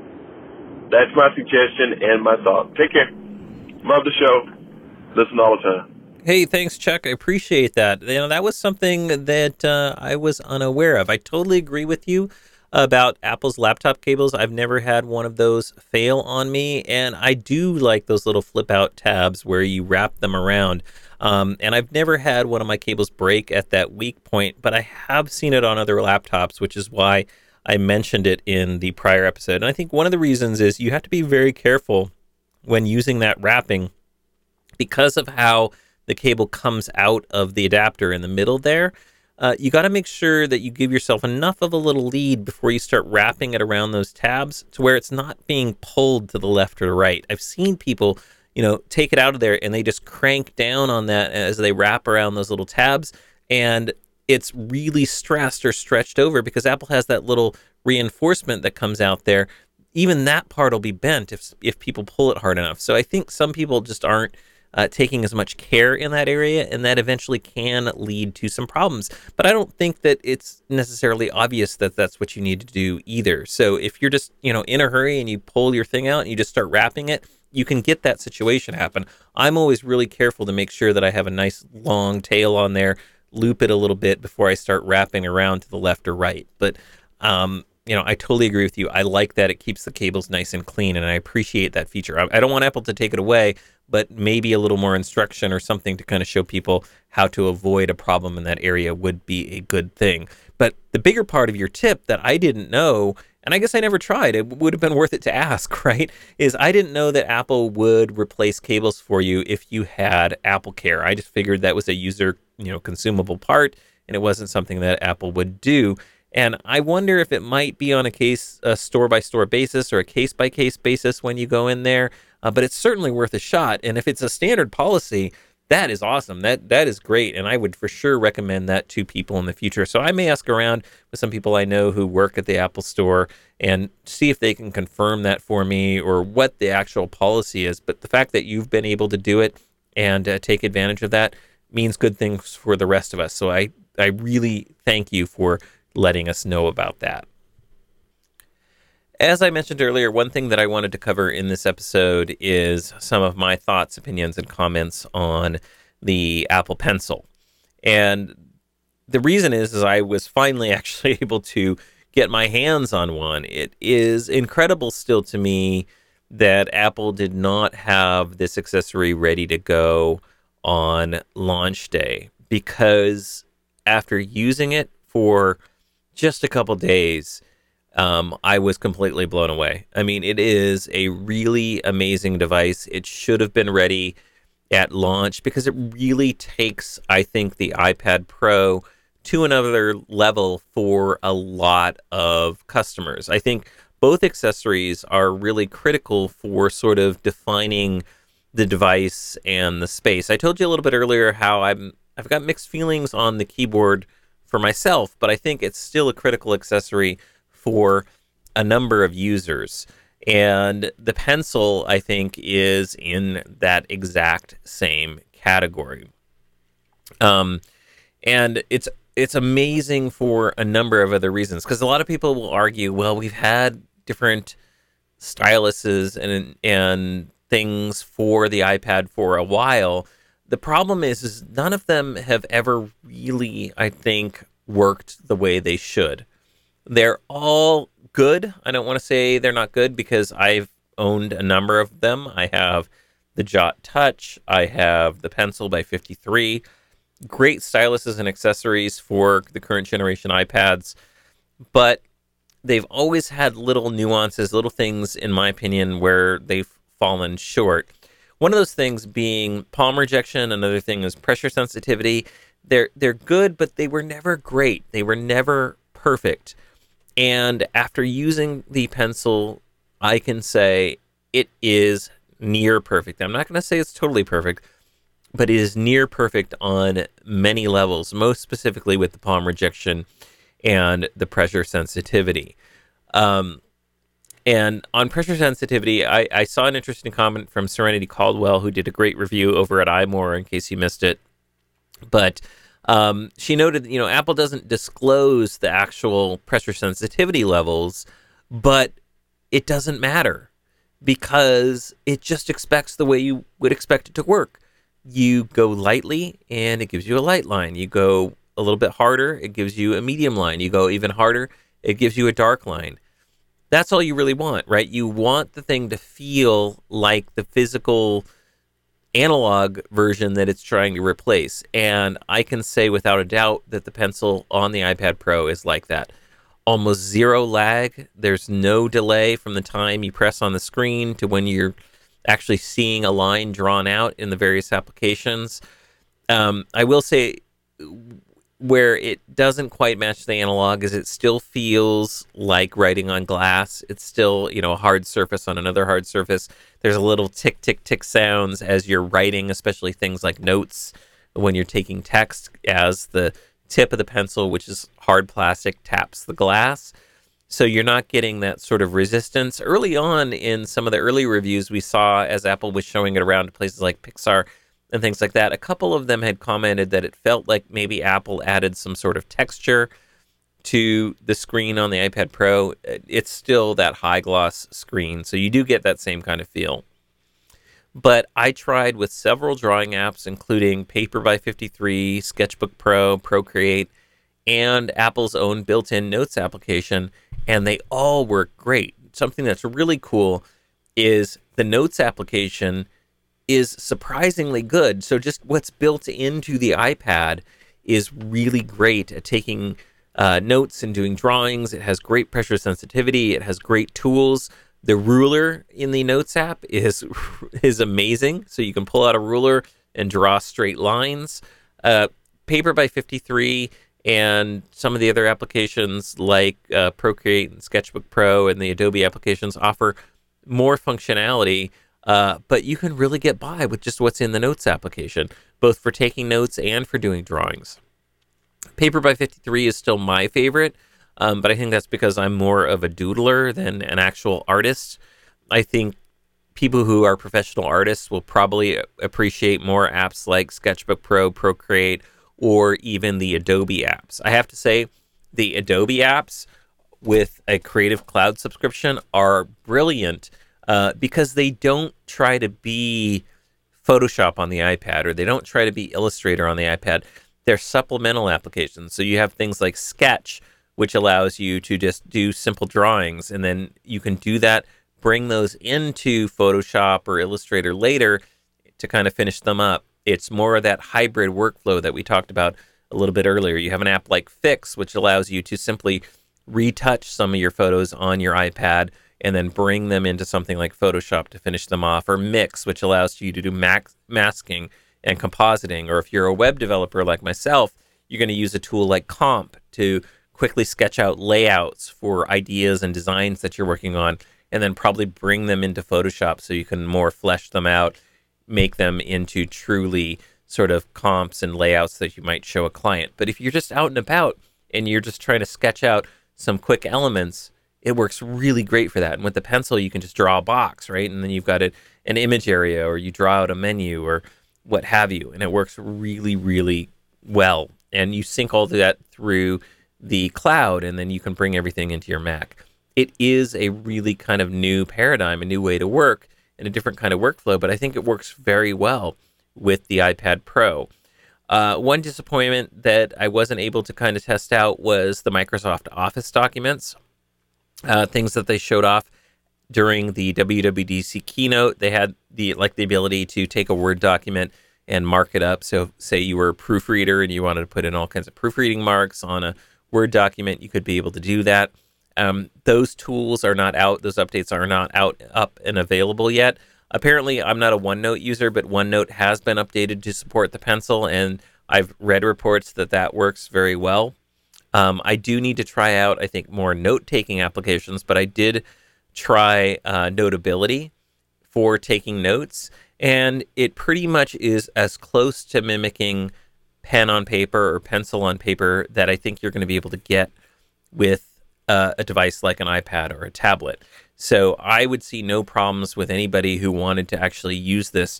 That's my suggestion and my thought. Take care. Love the show. Listen all the time. Hey, thanks, Chuck. I appreciate that. You know, that was something that uh, I was unaware of. I totally agree with you about Apple's laptop cables. I've never had one of those fail on me, and I do like those little flip-out tabs where you wrap them around. Um, and I've never had one of my cables break at that weak point, but I have seen it on other laptops, which is why I mentioned it in the prior episode. And I think one of the reasons is you have to be very careful when using that wrapping because of how the cable comes out of the adapter in the middle there. Uh, you got to make sure that you give yourself enough of a little lead before you start wrapping it around those tabs to where it's not being pulled to the left or the right. I've seen people, you know, take it out of there and they just crank down on that as they wrap around those little tabs, and it's really stressed or stretched over because Apple has that little reinforcement that comes out there. Even that part will be bent if if people pull it hard enough. So I think some people just aren't uh, taking as much care in that area, and that eventually can lead to some problems. But I don't think that it's necessarily obvious that that's what you need to do either. So if you're just, you know, in a hurry and you pull your thing out and you just start wrapping it, you can get that situation happen. I'm always really careful to make sure that I have a nice long tail on there, loop it a little bit before I start wrapping around to the left or right. But, um, you know, I totally agree with you. I like that it keeps the cables nice and clean, and I appreciate that feature. I, I don't want Apple to take it away, but maybe a little more instruction or something to kind of show people how to avoid a problem in that area would be a good thing. But the bigger part of your tip that I didn't know, and I guess I never tried, it would have been worth it to ask, right, is I didn't know that Apple would replace cables for you if you had AppleCare. I just figured that was a user, you know, consumable part, and it wasn't something that Apple would do. And I wonder if it might be on a case, a store-by-store basis or a case-by-case basis when you go in there, uh, but it's certainly worth a shot. And if it's a standard policy, that is awesome. That that is great, and I would for sure recommend that to people in the future. So I may ask around with some people I know who work at the Apple Store and see if they can confirm that for me or what the actual policy is. But the fact that you've been able to do it and uh, take advantage of that means good things for the rest of us. So I, I really thank you for letting us know about that. As I mentioned earlier, one thing that I wanted to cover in this episode is some of my thoughts, opinions, and comments on the Apple Pencil. And the reason is, is I was finally actually able to get my hands on one. It is incredible still to me that Apple did not have this accessory ready to go on launch day, because after using it for just a couple days, um, I was completely blown away. I mean, it is a really amazing device. It should have been ready at launch because it really takes, I think, the iPad Pro to another level for a lot of customers. I think both accessories are really critical for sort of defining the device and the space. I told you a little bit earlier how I'm I've got mixed feelings on the keyboard for myself, but I think it's still a critical accessory for a number of users. And the pencil, I think, is in that exact same category. Um, and it's it's amazing for a number of other reasons, because a lot of people will argue, well, we've had different styluses and and things for the iPad for a while. The problem is, is none of them have ever really, I think, worked the way they should. They're all good. I don't want to say they're not good, because I've owned a number of them. I have the Jot Touch. I have the Pencil by fifty-three. Great styluses and accessories for the current generation iPads, but they've always had little nuances, little things, in my opinion, where they've fallen short. One of those things being palm rejection. Another thing is pressure sensitivity. They're they're good, but they were never great. They were never perfect. And after using the Pencil, I can say it is near perfect. I'm not going to say it's totally perfect, but it is near perfect on many levels, most specifically with the palm rejection and the pressure sensitivity. Um, and on pressure sensitivity, I, I saw an interesting comment from Serenity Caldwell, who did a great review over at iMore, in case you missed it. But um, she noted, you know, Apple doesn't disclose the actual pressure sensitivity levels, but it doesn't matter, because it just expects the way you would expect it to work. You go lightly, and it gives you a light line. You go a little bit harder, it gives you a medium line. You go even harder, it gives you a dark line. That's all you really want, right? You want the thing to feel like the physical analog version that it's trying to replace. And I can say without a doubt that the Pencil on the iPad Pro is like that. Almost zero lag. There's no delay from the time you press on the screen to when you're actually seeing a line drawn out in the various applications. Um, I will say where it doesn't quite match the analog is it still feels like writing on glass. It's still, you know, a hard surface on another hard surface. There's a little tick, tick, tick sounds as you're writing, especially things like notes when you're taking text, as the tip of the Pencil, which is hard plastic, taps the glass. So you're not getting that sort of resistance. Early on in some of the early reviews we saw, as Apple was showing it around to places like Pixar and things like that, a couple of them had commented that it felt like maybe Apple added some sort of texture to the screen on the iPad Pro. It's still that high gloss screen, so you do get that same kind of feel. But I tried with several drawing apps, including Paper by fifty-three, Sketchbook Pro, Procreate, and Apple's own built-in Notes application, and they all work great. Something that's really cool is the Notes application is surprisingly good. So just what's built into the iPad is really great at taking uh, notes and doing drawings. It has great pressure sensitivity. It has great tools. The ruler in the Notes app is is amazing. So you can pull out a ruler and draw straight lines. Uh, Paper by fifty-three and some of the other applications like uh, Procreate and Sketchbook Pro and the Adobe applications offer more functionality, uh, but you can really get by with just what's in the Notes application, both for taking notes and for doing drawings. Paper by fifty-three is still my favorite, um, but I think that's because I'm more of a doodler than an actual artist. I think people who are professional artists will probably appreciate more apps like Sketchbook Pro, Procreate, or even the Adobe apps. I have to say, the Adobe apps with a Creative Cloud subscription are brilliant uh, because they don't try to be Photoshop on the iPad, or they don't try to be Illustrator on the iPad. they're supplemental applications. So you have things like Sketch, which allows you to just do simple drawings, and then you can do that, bring those into Photoshop or Illustrator later to kind of finish them up. It's more of that hybrid workflow that we talked about a little bit earlier. You have an app like Fix, which allows you to simply retouch some of your photos on your iPad and then bring them into something like Photoshop to finish them off, or Mix, which allows you to do max- masking and compositing. Or if you're a web developer like myself, you're going to use a tool like Comp to quickly sketch out layouts for ideas and designs that you're working on, and then probably bring them into Photoshop so you can more flesh them out, make them into truly sort of comps and layouts that you might show a client. But if you're just out and about and you're just trying to sketch out some quick elements, it works really great for that. And with the pencil, you can just draw a box, right? And then you've got it, an image area, or you draw out a menu or what have you. And it works really, really well. And you sync all of that through the cloud, and then you can bring everything into your Mac. It is a really kind of new paradigm, a new way to work, and a different kind of workflow, but I think it works very well with the iPad Pro. Uh, one disappointment that I wasn't able to kind of test out was the Microsoft Office documents, uh, things that they showed off during the W W D C keynote. They had the like the ability to take a Word document and mark it up. So say you were a proofreader and you wanted to put in all kinds of proofreading marks on a Word document, you could be able to do that. Um, those tools are not out. Those updates are not out, up and available yet. Apparently, I'm not a OneNote user, but OneNote has been updated to support the pencil, and I've read reports that that works very well. Um, I do need to try out, I think, more note-taking applications, but I did try uh, Notability for taking notes, and it pretty much is as close to mimicking pen on paper or pencil on paper that I think you're going to be able to get with uh, a device like an iPad or a tablet. So I would see no problems with anybody who wanted to actually use this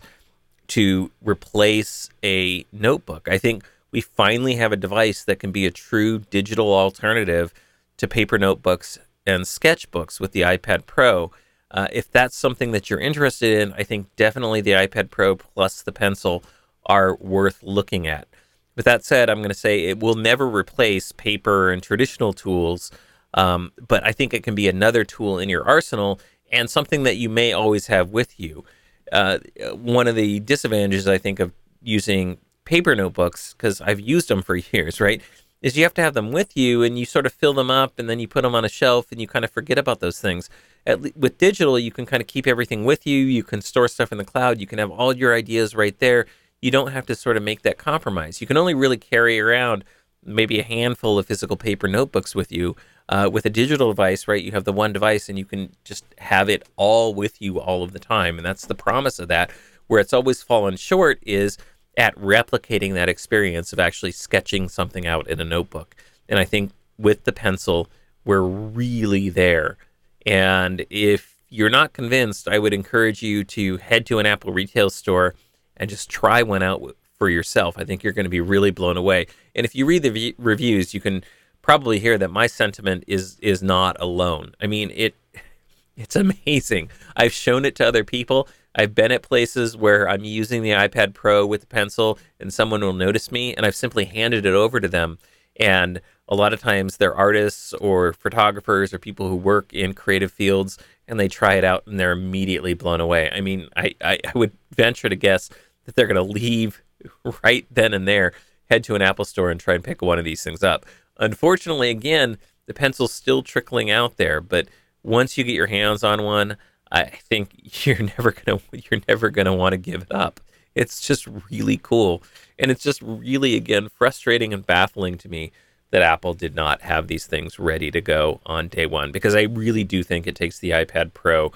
to replace a notebook. I think we finally have a device that can be a true digital alternative to paper notebooks and sketchbooks with the iPad Pro. Uh, if that's something that you're interested in, I think definitely the iPad Pro plus the pencil are worth looking at. With that said, I'm going to say it will never replace paper and traditional tools, um, but I think it can be another tool in your arsenal and something that you may always have with you. Uh, one of the disadvantages, I think, of using paper notebooks, because I've used them for years, right, is you have to have them with you, and you sort of fill them up, and then you put them on a shelf, and you kind of forget about those things. At le- with digital, you can kind of keep everything with you. You can store stuff in the cloud. You can have all your ideas right there. You don't have to sort of make that compromise. You can only really carry around maybe a handful of physical paper notebooks with you. Uh, with a digital device, right, you have the one device and you can just have it all with you all of the time. And that's the promise of that. Where it's always fallen short is at replicating that experience of actually sketching something out in a notebook. And I think with the pencil, we're really there. And if you're not convinced, I would encourage you to head to an Apple retail store and just try one out for yourself. I think you're going to be really blown away. And if you read the v- reviews, you can probably hear that my sentiment is is not alone. I mean, it it's amazing. I've shown it to other people. I've been at places where I'm using the iPad Pro with the pencil and someone will notice me, and I've simply handed it over to them. And a lot of times they're artists or photographers or people who work in creative fields, and they try it out and they're immediately blown away. I mean, I, I, I would venture to guess that they're going to leave right then and there, head to an Apple store and try and pick one of these things up. Unfortunately, again, the pencil's still trickling out there, but once you get your hands on one, I think you're never gonna you're never gonna want to give it up. It's just really cool, and it's just really, again, frustrating and baffling to me that Apple did not have these things ready to go on day one, because I really do think it takes the iPad Pro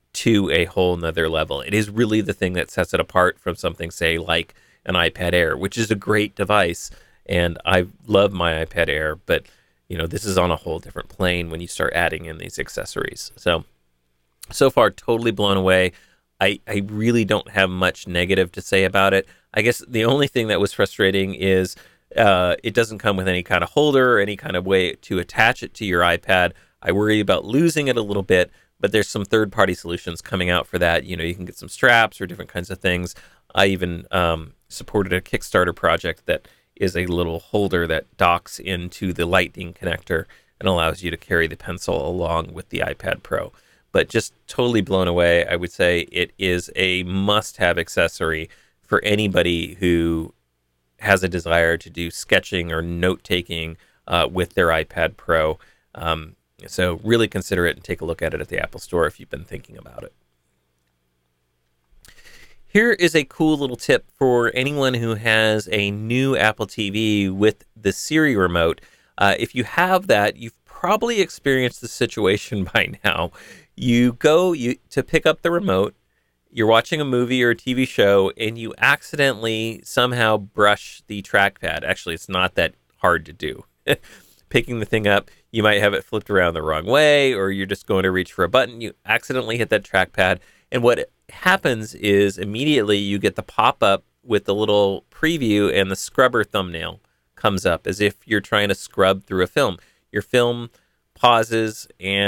to a whole nother level. It is really the thing that sets it apart from something, say, like an iPad Air, which is a great device. And I love my iPad Air, but, you know, this is on a whole different plane when you start adding in these accessories. So, so far, totally blown away. I, I really don't have much negative to say about it. I guess the only thing that was frustrating is uh, it doesn't come with any kind of holder or any kind of way to attach it to your iPad. I worry about losing it a little bit, but there's some third-party solutions coming out for that. You know, you can get some straps or different kinds of things. I even um, supported a Kickstarter project that is a little holder that docks into the Lightning connector and allows you to carry the pencil along with the iPad Pro. But just totally blown away. I would say it is a must-have accessory for anybody who has a desire to do sketching or note-taking uh, with their iPad Pro. Um, so really consider it and take a look at it at the Apple Store if you've been thinking about it. Here is a cool little tip for anyone who has a new Apple T V with the Siri remote. Uh, if you have that, you've probably experienced the situation by now. You go you to pick up the remote, you're watching a movie or a T V show, and you accidentally somehow brush the trackpad. Actually, it's not that hard to do. Picking the thing up, you might have it flipped around the wrong way, or you're just going to reach for a button. You accidentally hit that trackpad, and what happens is immediately you get the pop-up with the little preview, and the scrubber thumbnail comes up as if you're trying to scrub through a film. Your film pauses,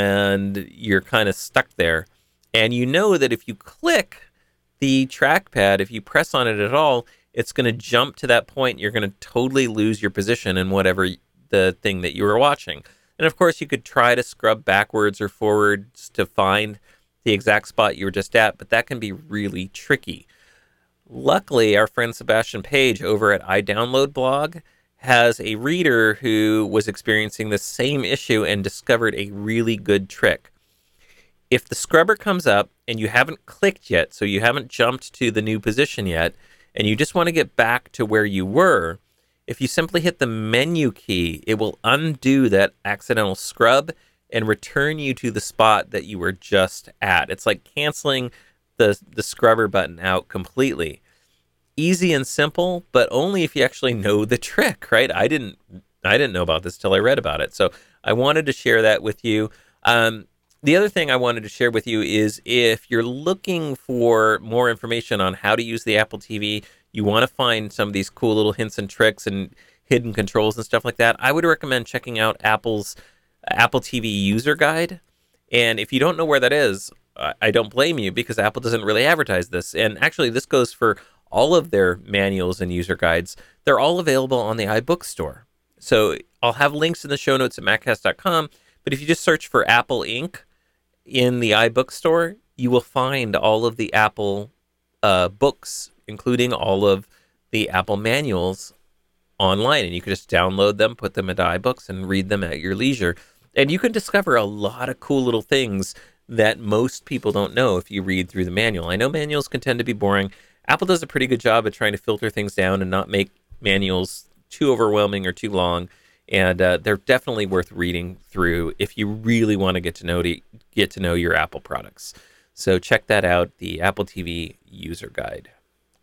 and you're kind of stuck there. And you know that if you click the trackpad, if you press on it at all, it's going to jump to that point. You're going to totally lose your position in whatever the thing that you were watching. And of course, you could try to scrub backwards or forwards to find the exact spot you were just at, but that can be really tricky. Luckily, our friend Sebastian Page over at iDownload Blog has a reader who was experiencing the same issue and discovered a really good trick. If the scrubber comes up and you haven't clicked yet, so you haven't jumped to the new position yet, and you just want to get back to where you were, if you simply hit the menu key, it will undo that accidental scrub and return you to the spot that you were just at. It's like canceling the, the scrubber button out completely. Easy and simple, but only if you actually know the trick, right? I didn't I didn't know about this till I read about it. So I wanted to share that with you. Um, the other thing I wanted to share with you is if you're looking for more information on how to use the Apple T V, you want to find some of these cool little hints and tricks and hidden controls and stuff like that, I would recommend checking out Apple's Apple T V user guide. And if you don't know where that is, I don't blame you, because Apple doesn't really advertise this. And actually, this goes for all of their manuals and user guides. They're all available on the iBook store. So I'll have links in the show notes at Maccast dot com. But if you just search for Apple Incorporated in the iBook store, you will find all of the Apple uh, books, including all of the Apple manuals online. And you can just download them, put them into iBooks, and read them at your leisure. And you can discover a lot of cool little things that most people don't know if you read through the manual. I know manuals can tend to be boring. Apple does a pretty good job of trying to filter things down and not make manuals too overwhelming or too long. And uh, they're definitely worth reading through if you really want to get to know to get to know your Apple products. So check that out, the Apple T V user guide.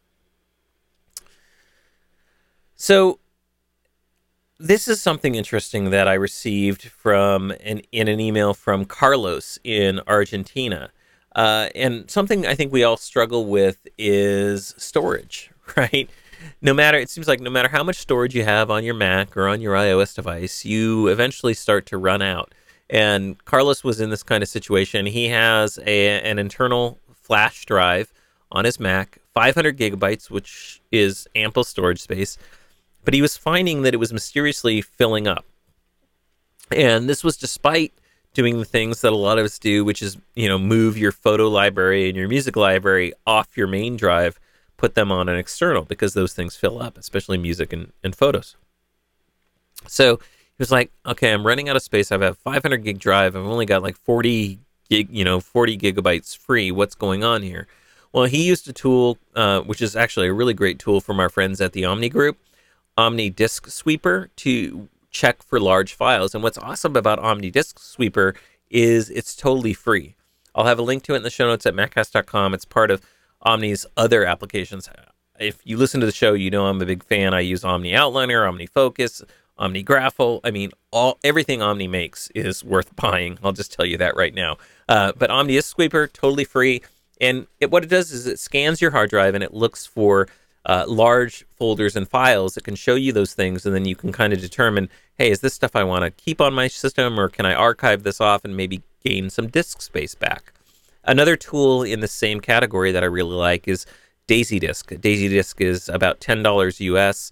So this is something interesting that I received from an in an email from Carlos in Argentina. Uh, and something I think we all struggle with is storage, right? No matter, it seems like no matter how much storage you have on your Mac or on your iOS device, you eventually start to run out. And Carlos was in this kind of situation. He has a, an internal flash drive on his Mac, five hundred gigabytes, which is ample storage space. But he was finding that it was mysteriously filling up. And this was despite doing the things that a lot of us do, which is, you know, move your photo library and your music library off your main drive, put them on an external, because those things fill up, especially music and, and photos. So he was like, okay, I'm running out of space. I have a five hundred gig drive. I've only got like forty gig, you know, forty gigabytes free. What's going on here? Well, he used a tool, uh, which is actually a really great tool from our friends at the Omni Group, Omni Disk Sweeper, to check for large files. And what's awesome about Omni Disk Sweeper is it's totally free. I'll have a link to it in the show notes at Maccast dot com. It's part of Omni's other applications. If you listen to the show, you know I'm a big fan. I use Omni Outliner, Omni Focus, Omni Graphel. I mean, all everything Omni makes is worth buying. I'll just tell you that right now. Uh, but Omni Disk Sweeper, totally free. And it, what it does is it scans your hard drive and it looks for uh, large folders and files. It can show you those things, and then you can kind of determine, hey, is this stuff I want to keep on my system, or can I archive this off and maybe gain some disk space back? Another tool in the same category that I really like is DaisyDisk. DaisyDisk is about ten dollars U S.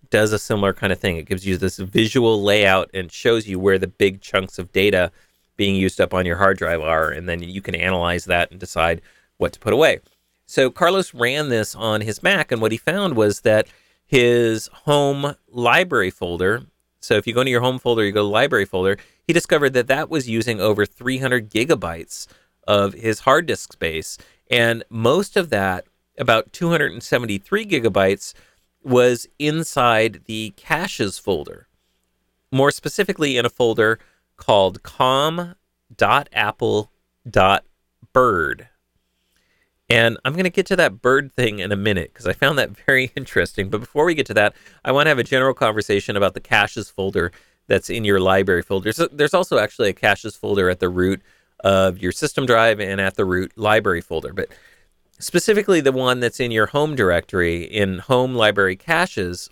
does a similar kind of thing. It gives you this visual layout and shows you where the big chunks of data being used up on your hard drive are, and then you can analyze that and decide what to put away. So Carlos ran this on his Mac, and what he found was that his home library folder, so if you go into your home folder, you go to library folder, he discovered that that was using over three hundred gigabytes of his hard disk space, and most of that, about two hundred seventy-three gigabytes, was inside the caches folder, more specifically in a folder called com dot apple dot bird. And I'm going to get to that bird thing in a minute because I found that very interesting. But before we get to that, I want to have a general conversation about the caches folder that's in your library folder. So there's also actually a caches folder at the root of your system drive and at the root library folder. But specifically the one that's in your home directory in home library caches,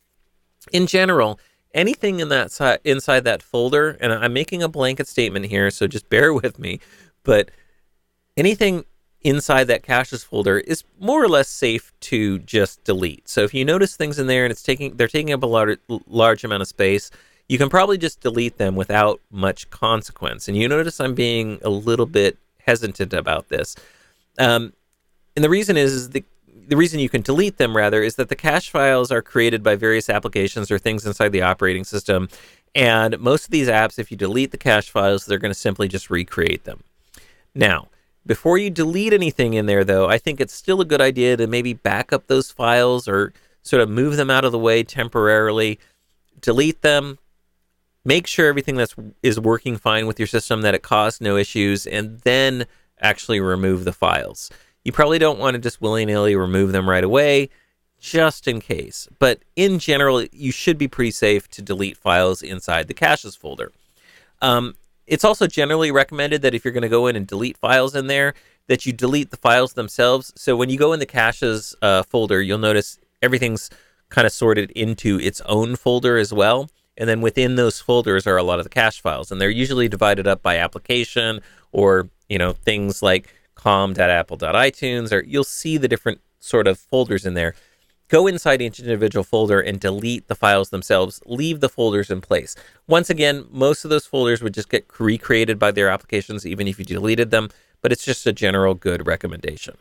in general, anything in that si- inside that folder, and I'm making a blanket statement here, so just bear with me, but anything inside that caches folder is more or less safe to just delete. So if you notice things in there and it's taking they're taking up a large, large amount of space, you can probably just delete them without much consequence. And you notice I'm being a little bit hesitant about this. Um, and the reason is, is the the reason you can delete them, rather, is that the cache files are created by various applications or things inside the operating system. And most of these apps, if you delete the cache files, they're going to simply just recreate them. Now, before you delete anything in there, though, I think it's still a good idea to maybe back up those files or sort of move them out of the way temporarily, delete them, make sure everything that's is working fine with your system, that it caused no issues, and then actually remove the files. You probably don't want to just willy-nilly remove them right away, just in case. But in general, you should be pretty safe to delete files inside the caches folder. Um, It's also generally recommended that if you're going to go in and delete files in there, that you delete the files themselves. So when you go in the caches uh, folder, you'll notice everything's kind of sorted into its own folder as well. And then within those folders are a lot of the cache files. And they're usually divided up by application or, you know, things like com dot apple dot itunes, or you'll see the different sort of folders in there. Go inside each individual folder and delete the files themselves. Leave the folders in place. Once again, most of those folders would just get recreated by their applications, even if you deleted them, but it's just a general good recommendation.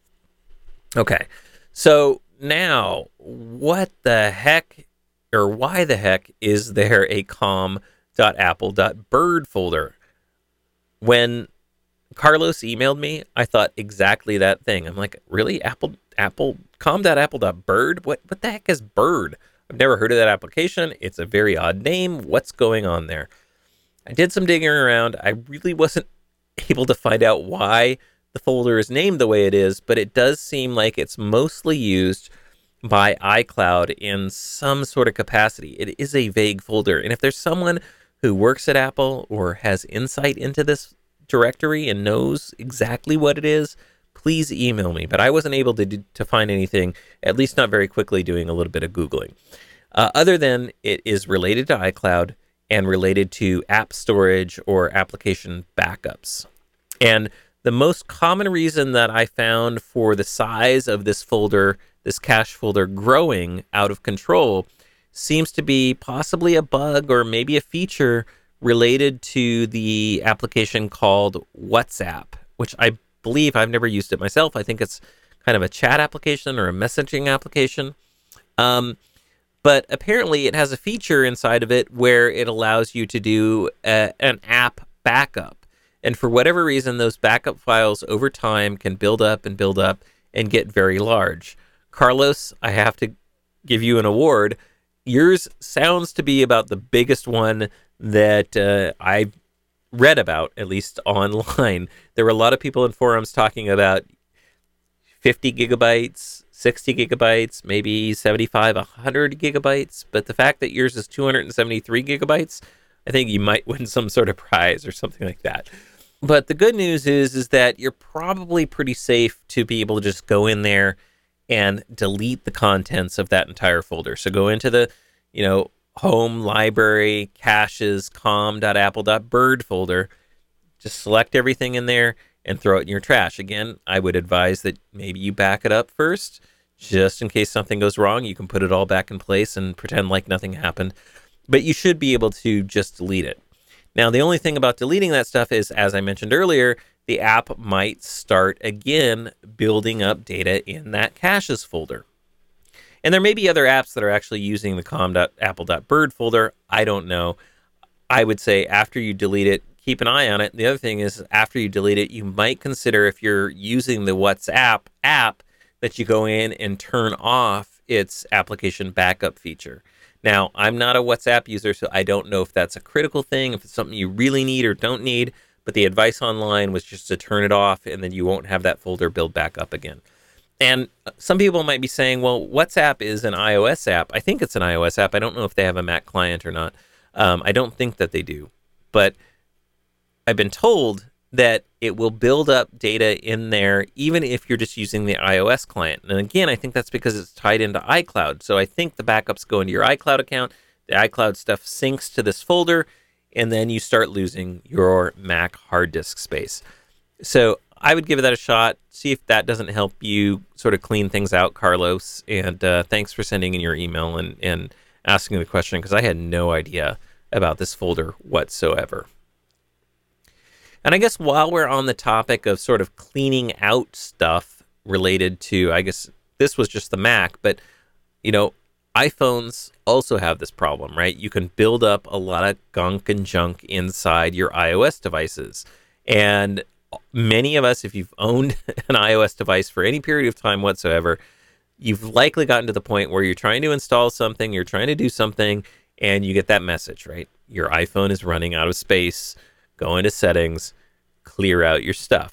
Okay, so now, what the heck, or why the heck, is there a com dot apple dot bird folder? When Carlos emailed me, I thought exactly that thing. I'm like, really? Apple, Apple, com dot apple dot bird? What, what the heck is bird? I've never heard of that application. It's a very odd name. What's going on there? I did some digging around. I really wasn't able to find out why the folder is named the way it is, but it does seem like it's mostly used by iCloud in some sort of capacity. It is a vague folder. And if there's someone who works at Apple or has insight into this directory and knows exactly what it is, please email me. But I wasn't able to do, to find anything, at least not very quickly, doing a little bit of Googling. Uh, other than it is related to iCloud and related to app storage or application backups. And the most common reason that I found for the size of this folder, this cache folder, growing out of control seems to be possibly a bug or maybe a feature related to the application called WhatsApp, which I believe, I've never used it myself. I think it's kind of a chat application or a messaging application. Um, but apparently it has a feature inside of it where it allows you to do a, an app backup. And for whatever reason, those backup files over time can build up and build up and get very large. Carlos, I have to give you an award. Yours sounds to be about the biggest one that uh, I've read about, at least online. There were a lot of people in forums talking about fifty gigabytes, sixty gigabytes, maybe seventy-five, one hundred gigabytes. But the fact that yours is two hundred seventy-three gigabytes, I think you might win some sort of prize or something like that. But the good news is, is that you're probably pretty safe to be able to just go in there and delete the contents of that entire folder. So go into the, you know, home, library, caches, com dot apple dot bird folder. Just select everything in there and throw it in your trash. Again, I would advise that maybe you back it up first Just in case something goes wrong, you can put it all back in place and pretend like nothing happened. But you should be able to just delete it. Now, the only thing about deleting that stuff is, as I mentioned earlier, the app might start again building up data in that caches folder. And there may be other apps that are actually using the com.apple.bird folder. I don't know. I would say after you delete it, keep an eye on it. The other thing is, after you delete it, you might consider, if you're using the WhatsApp app, that you go in and turn off its application backup feature. Now, I'm not a WhatsApp user, so I don't know if that's a critical thing, if it's something you really need or don't need, but the advice online was just to turn it off, and then you won't have that folder build back up again. And some people might be saying, well, WhatsApp is an iOS app. I think it's an iOS app. I don't know if they have a Mac client or not. Um, I don't think that they do. But I've been told that it will build up data in there even if you're just using the iOS client. And again, I think that's because it's tied into iCloud. So I think the backups go into your iCloud account. The iCloud stuff syncs to this folder, and then you start losing your Mac hard disk space. So I would give that a shot. See if that doesn't help you sort of clean things out, Carlos. And uh, thanks for sending in your email and, and asking the question, because I had no idea about this folder whatsoever. And I guess while we're on the topic of sort of cleaning out stuff related to, I guess this was just the Mac, but, you know, iPhones also have this problem, right? You can build up a lot of gunk and junk inside your iOS devices. And many of us, if you've owned an iOS device for any period of time whatsoever, you've likely gotten to the point where you're trying to install something, you're trying to do something, and you get that message, right? Your iPhone is running out of space. Go into settings, clear out your stuff.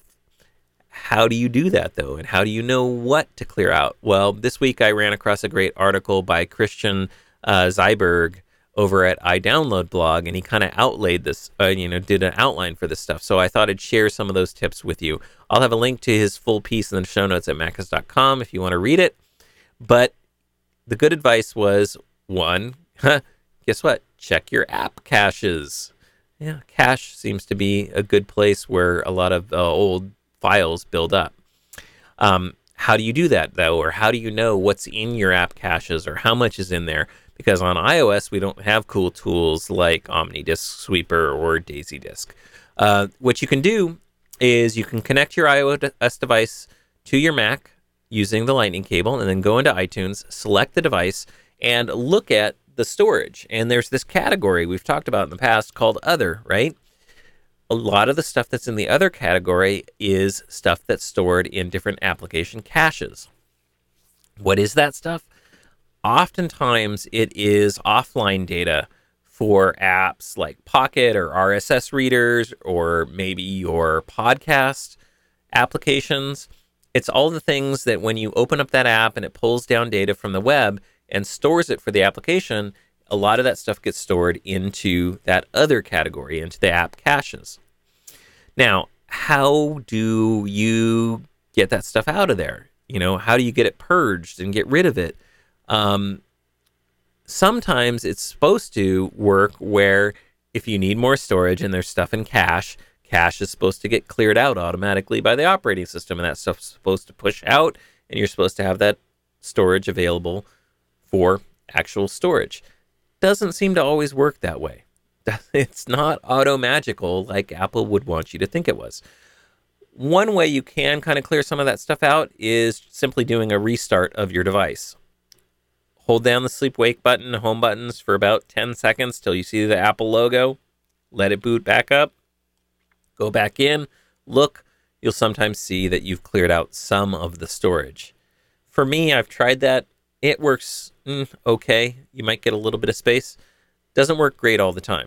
How do you do that, though? And how do you know what to clear out? Well, this week I ran across a great article by Christian uh, Zyberg over at iDownload blog, and he kind of outlaid this, uh, you know, did an outline for this stuff. So I thought I'd share some of those tips with you. I'll have a link to his full piece in the show notes at macas dot com if you want to read it. But the good advice was, one, guess what? Check your app caches. Yeah, cache seems to be a good place where a lot of uh, old files build up. Um, how do you do that, though? Or how do you know what's in your app caches or how much is in there? Because on iOS, we don't have cool tools like OmniDisk Sweeper or Daisy Disk. Uh, what you can do is you can connect your iOS device to your Mac using the Lightning cable, and then go into iTunes, select the device, and look at the storage. And there's this category we've talked about in the past called Other, right? A lot of the stuff that's in the Other category is stuff that's stored in different application caches. What is that stuff? Oftentimes it is offline data for apps like Pocket or R S S readers, or maybe your podcast applications. It's all the things that when you open up that app and it pulls down data from the web and stores it for the application, a lot of that stuff gets stored into that Other category, into the app caches. Now, how do you get that stuff out of there? You know, how do you get it purged and get rid of it? Um, sometimes it's supposed to work where if you need more storage and there's stuff in cache, cache is supposed to get cleared out automatically by the operating system, and that stuff's supposed to push out, and you're supposed to have that storage available for actual storage. Doesn't seem to always work that way. It's not auto-magical like Apple would want you to think it was. One way you can kind of clear some of that stuff out is simply doing a restart of your device. Hold down the sleep-wake button, home buttons for about ten seconds till you see the Apple logo. Let it boot back up. Go back in, look. You'll sometimes see that you've cleared out some of the storage. For me, I've tried that. It works mm, okay. You might get a little bit of space. Doesn't work great all the time.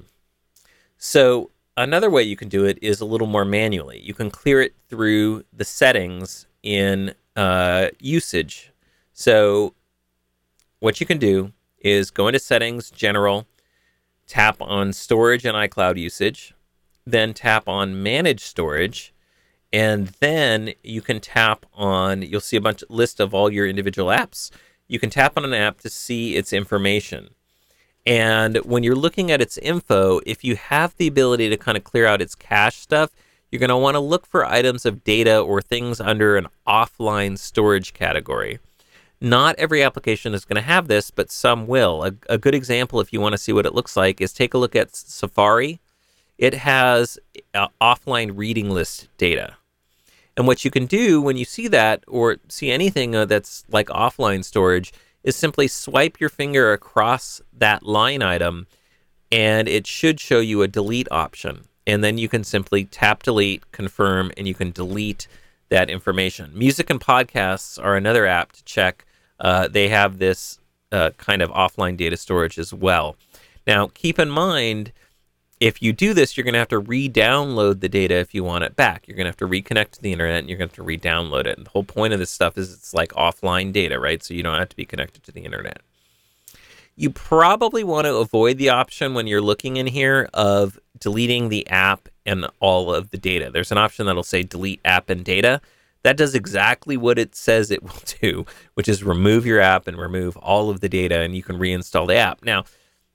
So another way you can do it is a little more manually. You can clear it through the settings in uh, usage. So what you can do is go into Settings, General, tap on Storage and iCloud Usage, then tap on Manage Storage, and then you can tap on, you'll see a bunch list of all your individual apps. You can tap on an app to see its information. And when you're looking at its info, if you have the ability to kind of clear out its cache stuff, you're going to want to look for items of data or things under an offline storage category. Not every application is going to have this, but some will. A, a good example, if you want to see what it looks like, is take a look at Safari. It has uh, offline reading list data. And what you can do when you see that, or see anything uh, that's like offline storage, is simply swipe your finger across that line item, and it should show you a delete option. And then you can simply tap delete, confirm, and you can delete that information. Music and podcasts are another app to check. Uh, they have this uh, kind of offline data storage as well. Now, keep in mind, if you do this, you're going to have to re-download the data if you want it back. You're going to have to reconnect to the internet, and you're going to have to re-download it. And the whole point of this stuff is it's like offline data, right? So you don't have to be connected to the internet. You probably want to avoid the option when you're looking in here of deleting the app and all of the data. There's an option that'll say delete app and data. That does exactly what it says it will do, which is remove your app and remove all of the data, and you can reinstall the app. Now,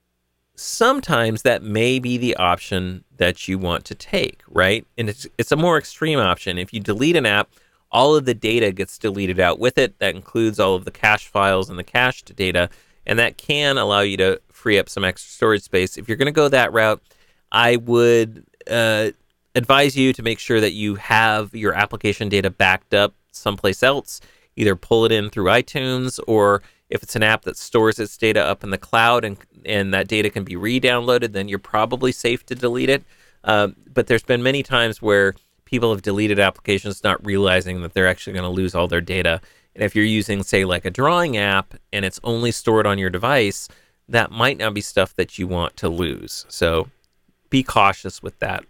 sometimes that may be the option that you want to take, right? And it's it's a more extreme option. If you delete an app, all of the data gets deleted out with it. That includes all of the cache files and the cached data, and that can allow you to free up some extra storage space. If you're going to go that route, I would uh, advise you to make sure that you have your application data backed up someplace else. Either pull it in through iTunes, or if it's an app that stores its data up in the cloud and and that data can be re-downloaded, then you're probably safe to delete it. Um, but there's been many times where people have deleted applications not realizing that they're actually going to lose all their data. And if you're using, say, like a drawing app and it's only stored on your device, that might not be stuff that you want to lose. So be cautious with that.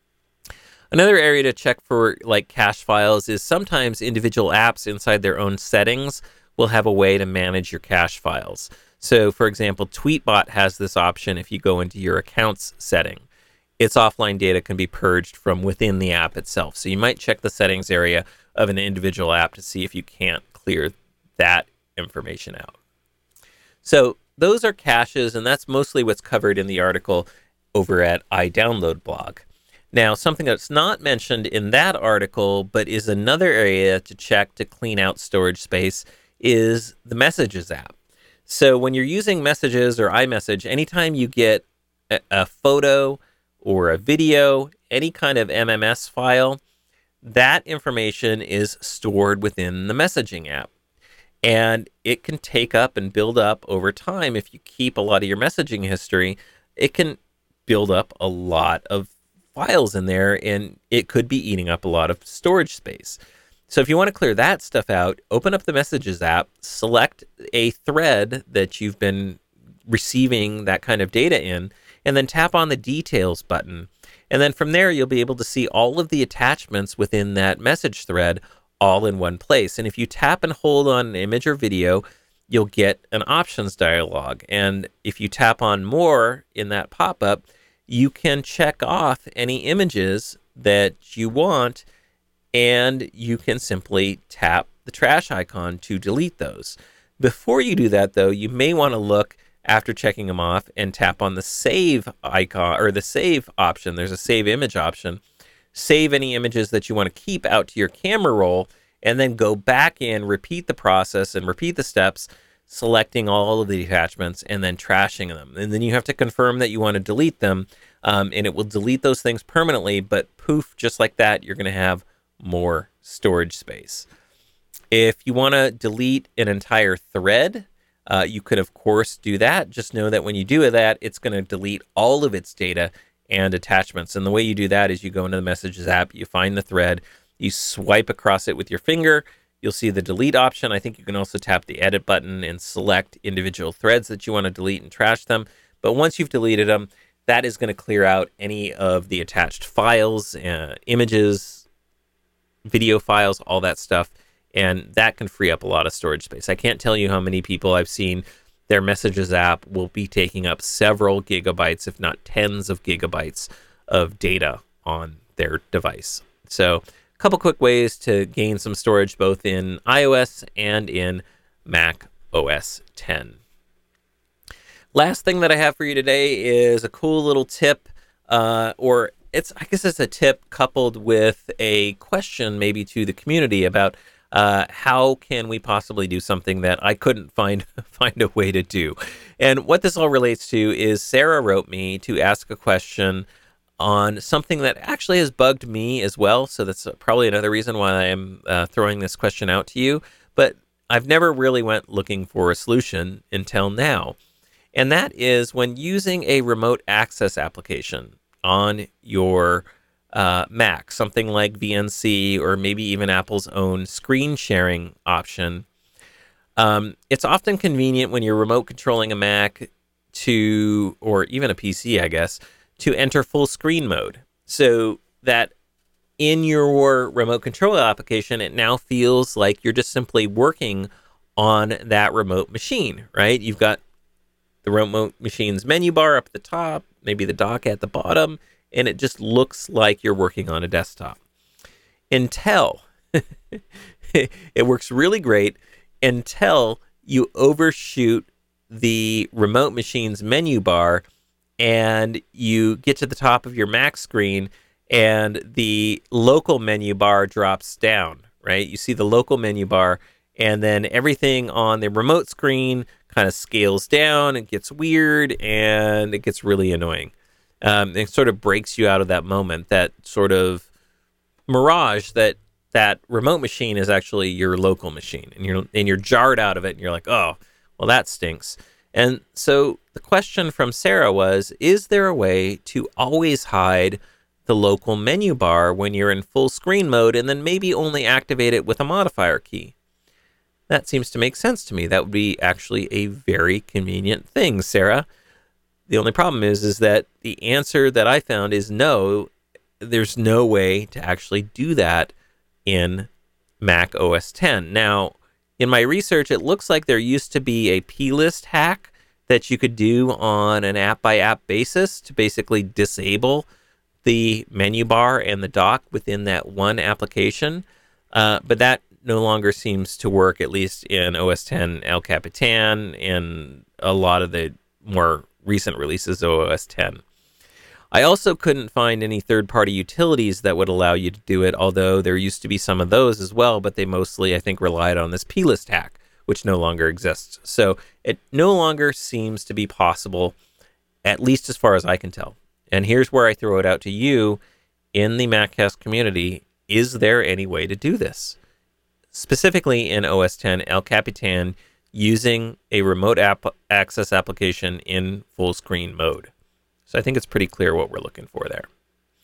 Another area to check for like cache files is sometimes individual apps inside their own settings will have a way to manage your cache files. So, for example, Tweetbot has this option if you go into your accounts setting. Its offline data can be purged from within the app itself. So you might check the settings area of an individual app to see if you can't clear that information out. So those are caches, and that's mostly what's covered in the article over at iDownloadBlog. Now, something that's not mentioned in that article, but is another area to check to clean out storage space, is the Messages app. So when you're using Messages or iMessage, anytime you get a, a photo or a video, any kind of M M S file, that information is stored within the messaging app. And it can take up and build up over time. If you keep a lot of your messaging history, it can build up a lot of files in there, and it could be eating up a lot of storage space. So if you want to clear that stuff out, open up the Messages app, select a thread that you've been receiving that kind of data in, and then tap on the Details button. And then from there, you'll be able to see all of the attachments within that message thread all in one place. And if you tap and hold on an image or video, you'll get an options dialog. And if you tap on more in that pop-up, you can check off any images that you want, and you can simply tap the trash icon to delete those. Before you do that, though, you may want to look after checking them off and tap on the save icon or the save option. There's a save image option. Save any images that you want to keep out to your camera roll, and then go back in, repeat the process and repeat the steps, selecting all of the attachments and then trashing them. And then you have to confirm that you want to delete them, um, and it will delete those things permanently, but poof, just like that, you're going to have more storage space. If you want to delete an entire thread, uh, you could, of course, do that. Just know that when you do that, it's going to delete all of its data and attachments. And the way you do that is you go into the Messages app, you find the thread, you swipe across it with your finger, you'll see the delete option. I think you can also tap the edit button and select individual threads that you want to delete and trash them. But once you've deleted them, that is going to clear out any of the attached files, uh, images, video files, all that stuff, and that can free up a lot of storage space. I can't tell you how many people I've seen their Messages app will be taking up several gigabytes, if not tens of gigabytes of data on their device. So a couple quick ways to gain some storage both in iOS and in Mac O S ten. Last thing that I have for you today is a cool little tip, uh, or It's, I guess it's a tip coupled with a question maybe to the community about Uh, how can we possibly do something that I couldn't find find a way to do? And what this all relates to is Sarah wrote me to ask a question on something that actually has bugged me as well. So that's probably another reason why I'm uh, throwing this question out to you. But I've never really went looking for a solution until now. And that is when using a remote access application on your uh, Mac, something like V N C or maybe even Apple's own screen sharing option. Um, it's often convenient when you're remote controlling a Mac to, or even a P C, I guess, to enter full screen mode, so that in your remote control application, it now feels like you're just simply working on that remote machine, right? You've got the remote machine's menu bar up at the top, maybe the dock at the bottom, and it just looks like you're working on a desktop. Until it works really great until you overshoot the remote machine's menu bar and you get to the top of your Mac screen and the local menu bar drops down, right? You see the local menu bar, and then everything on the remote screen kind of scales down. It gets weird, and it gets really annoying. Um, it sort of breaks you out of that moment, that sort of mirage that that remote machine is actually your local machine, and you're and you're jarred out of it, and you're like, oh, well, that stinks. And so the question from Sarah was, is there a way to always hide the local menu bar when you're in full screen mode and then maybe only activate it with a modifier key? That seems to make sense to me. That would be actually a very convenient thing, Sarah. The only problem is, is that the answer that I found is no, there's no way to actually do that in Mac O S ten. Now, in my research, it looks like there used to be a plist hack that you could do on an app-by-app basis to basically disable the menu bar and the dock within that one application. Uh, but that no longer seems to work, at least in O S ten El Capitan and a lot of the more recent releases of O S ten. I also couldn't find any third-party utilities that would allow you to do it, although there used to be some of those as well, but they mostly, I think, relied on this plist hack, which no longer exists. So it no longer seems to be possible, at least as far as I can tell. And here's where I throw it out to you in the MacCast community. Is there any way to do this? Specifically in O S ten El Capitan, using a remote app access application in full screen mode. So I think it's pretty clear what we're looking for there.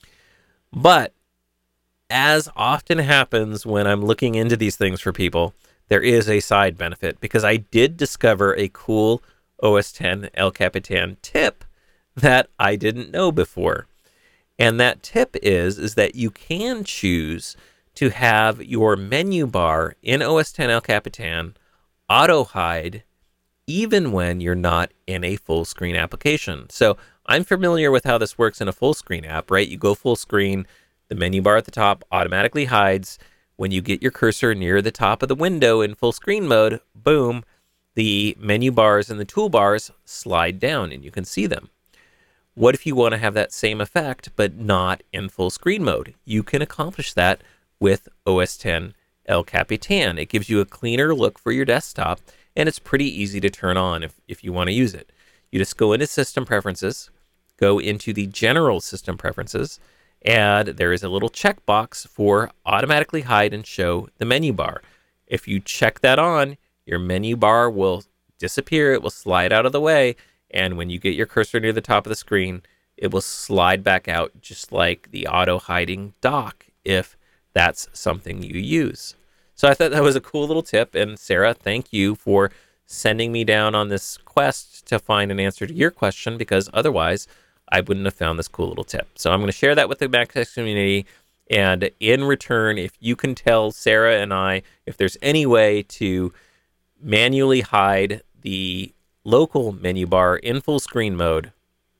But as often happens when I'm looking into these things for people, there is a side benefit, because I did discover a cool O S ten El Capitan tip that I didn't know before. And that tip is, is that you can choose to have your menu bar in O S ten El Capitan auto hide even when you're not in a full screen application. So I'm familiar with how this works in a full screen app, right? You go full screen, the menu bar at the top automatically hides. When you get your cursor near the top of the window in full screen mode, boom, the menu bars and the toolbars slide down and you can see them. What if you want to have that same effect, but not in full screen mode? You can accomplish that with O S ten El Capitan. It gives you a cleaner look for your desktop, and it's pretty easy to turn on if, if you want to use it. You just go into System Preferences, go into the General System Preferences, and there is a little checkbox for automatically hide and show the menu bar. If you check that on, your menu bar will disappear. It will slide out of the way, and when you get your cursor near the top of the screen, it will slide back out just like the auto-hiding dock, if that's something you use. So I thought that was a cool little tip, and Sarah, thank you for sending me down on this quest to find an answer to your question, because otherwise I wouldn't have found this cool little tip. So I'm going to share that with the MacCast community, and in return, if you can tell Sarah and I if there's any way to manually hide the local menu bar in full screen mode,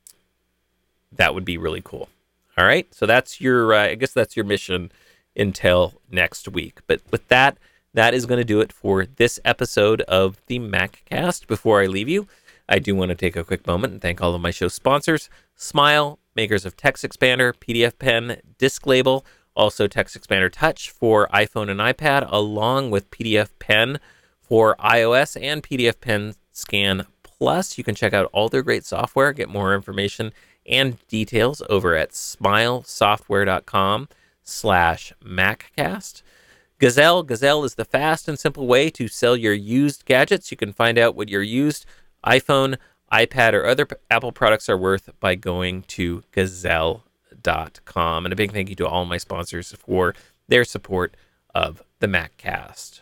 that would be really cool. All right, so that's your, uh, I guess that's your mission until next week. But with that, that is going to do it for this episode of the MacCast. Before I leave you, I do want to take a quick moment and thank all of my show sponsors: Smile, makers of TextExpander, P D F Pen, Disc Label, Also, TextExpander Touch for iPhone and iPad, along with P D F Pen for iOS and P D F Pen Scan Plus. You can check out all their great software, get more information and details over at smilesoftware.com slash MacCast. Gazelle. Gazelle is the fast and simple way to sell your used gadgets. You can find out what your used iPhone, iPad, or other Apple products are worth by going to gazelle dot com. And a big thank you to all my sponsors for their support of the MacCast.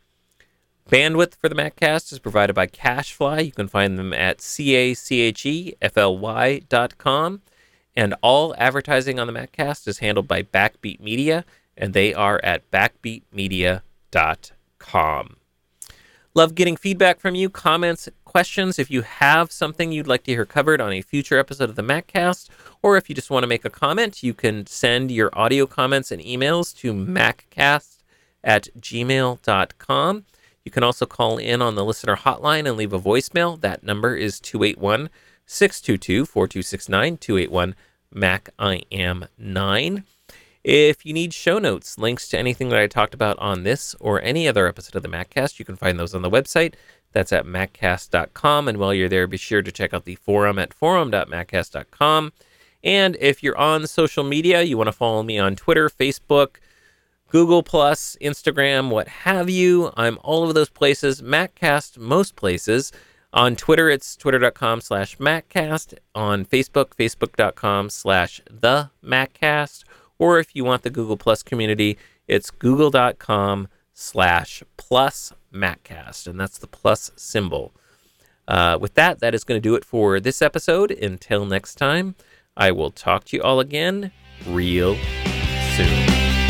Bandwidth for the MacCast is provided by CacheFly. You can find them at C A C H E F L Y dot com. And all advertising on the MacCast is handled by Backbeat Media, and they are at backbeat media dot com. Love getting feedback from you, comments, questions. If you have something you'd like to hear covered on a future episode of the MacCast, or if you just want to make a comment, you can send your audio comments and emails to maccast at gmail dot com. You can also call in on the listener hotline and leave a voicemail. That number is two eight one, six two two, four two six nine, two eight one, Mac I am nine. If you need show notes, links to anything that I talked about on this or any other episode of the MacCast, you can find those on the website. That's at maccast dot com. And while you're there, be sure to check out the forum at forum dot maccast dot com. And if you're on social media, you want to follow me on Twitter, Facebook, Google Plus, Instagram, what have you. I'm all over those places. MacCast, most places. On Twitter, it's twitter.com slash MacCast. On Facebook, facebook.com slash the MacCast. Or if you want the Google Plus community, it's google.com slash plus MacCast. And that's the plus symbol. Uh, with that, that is going to do it for this episode. Until next time, I will talk to you all again real soon.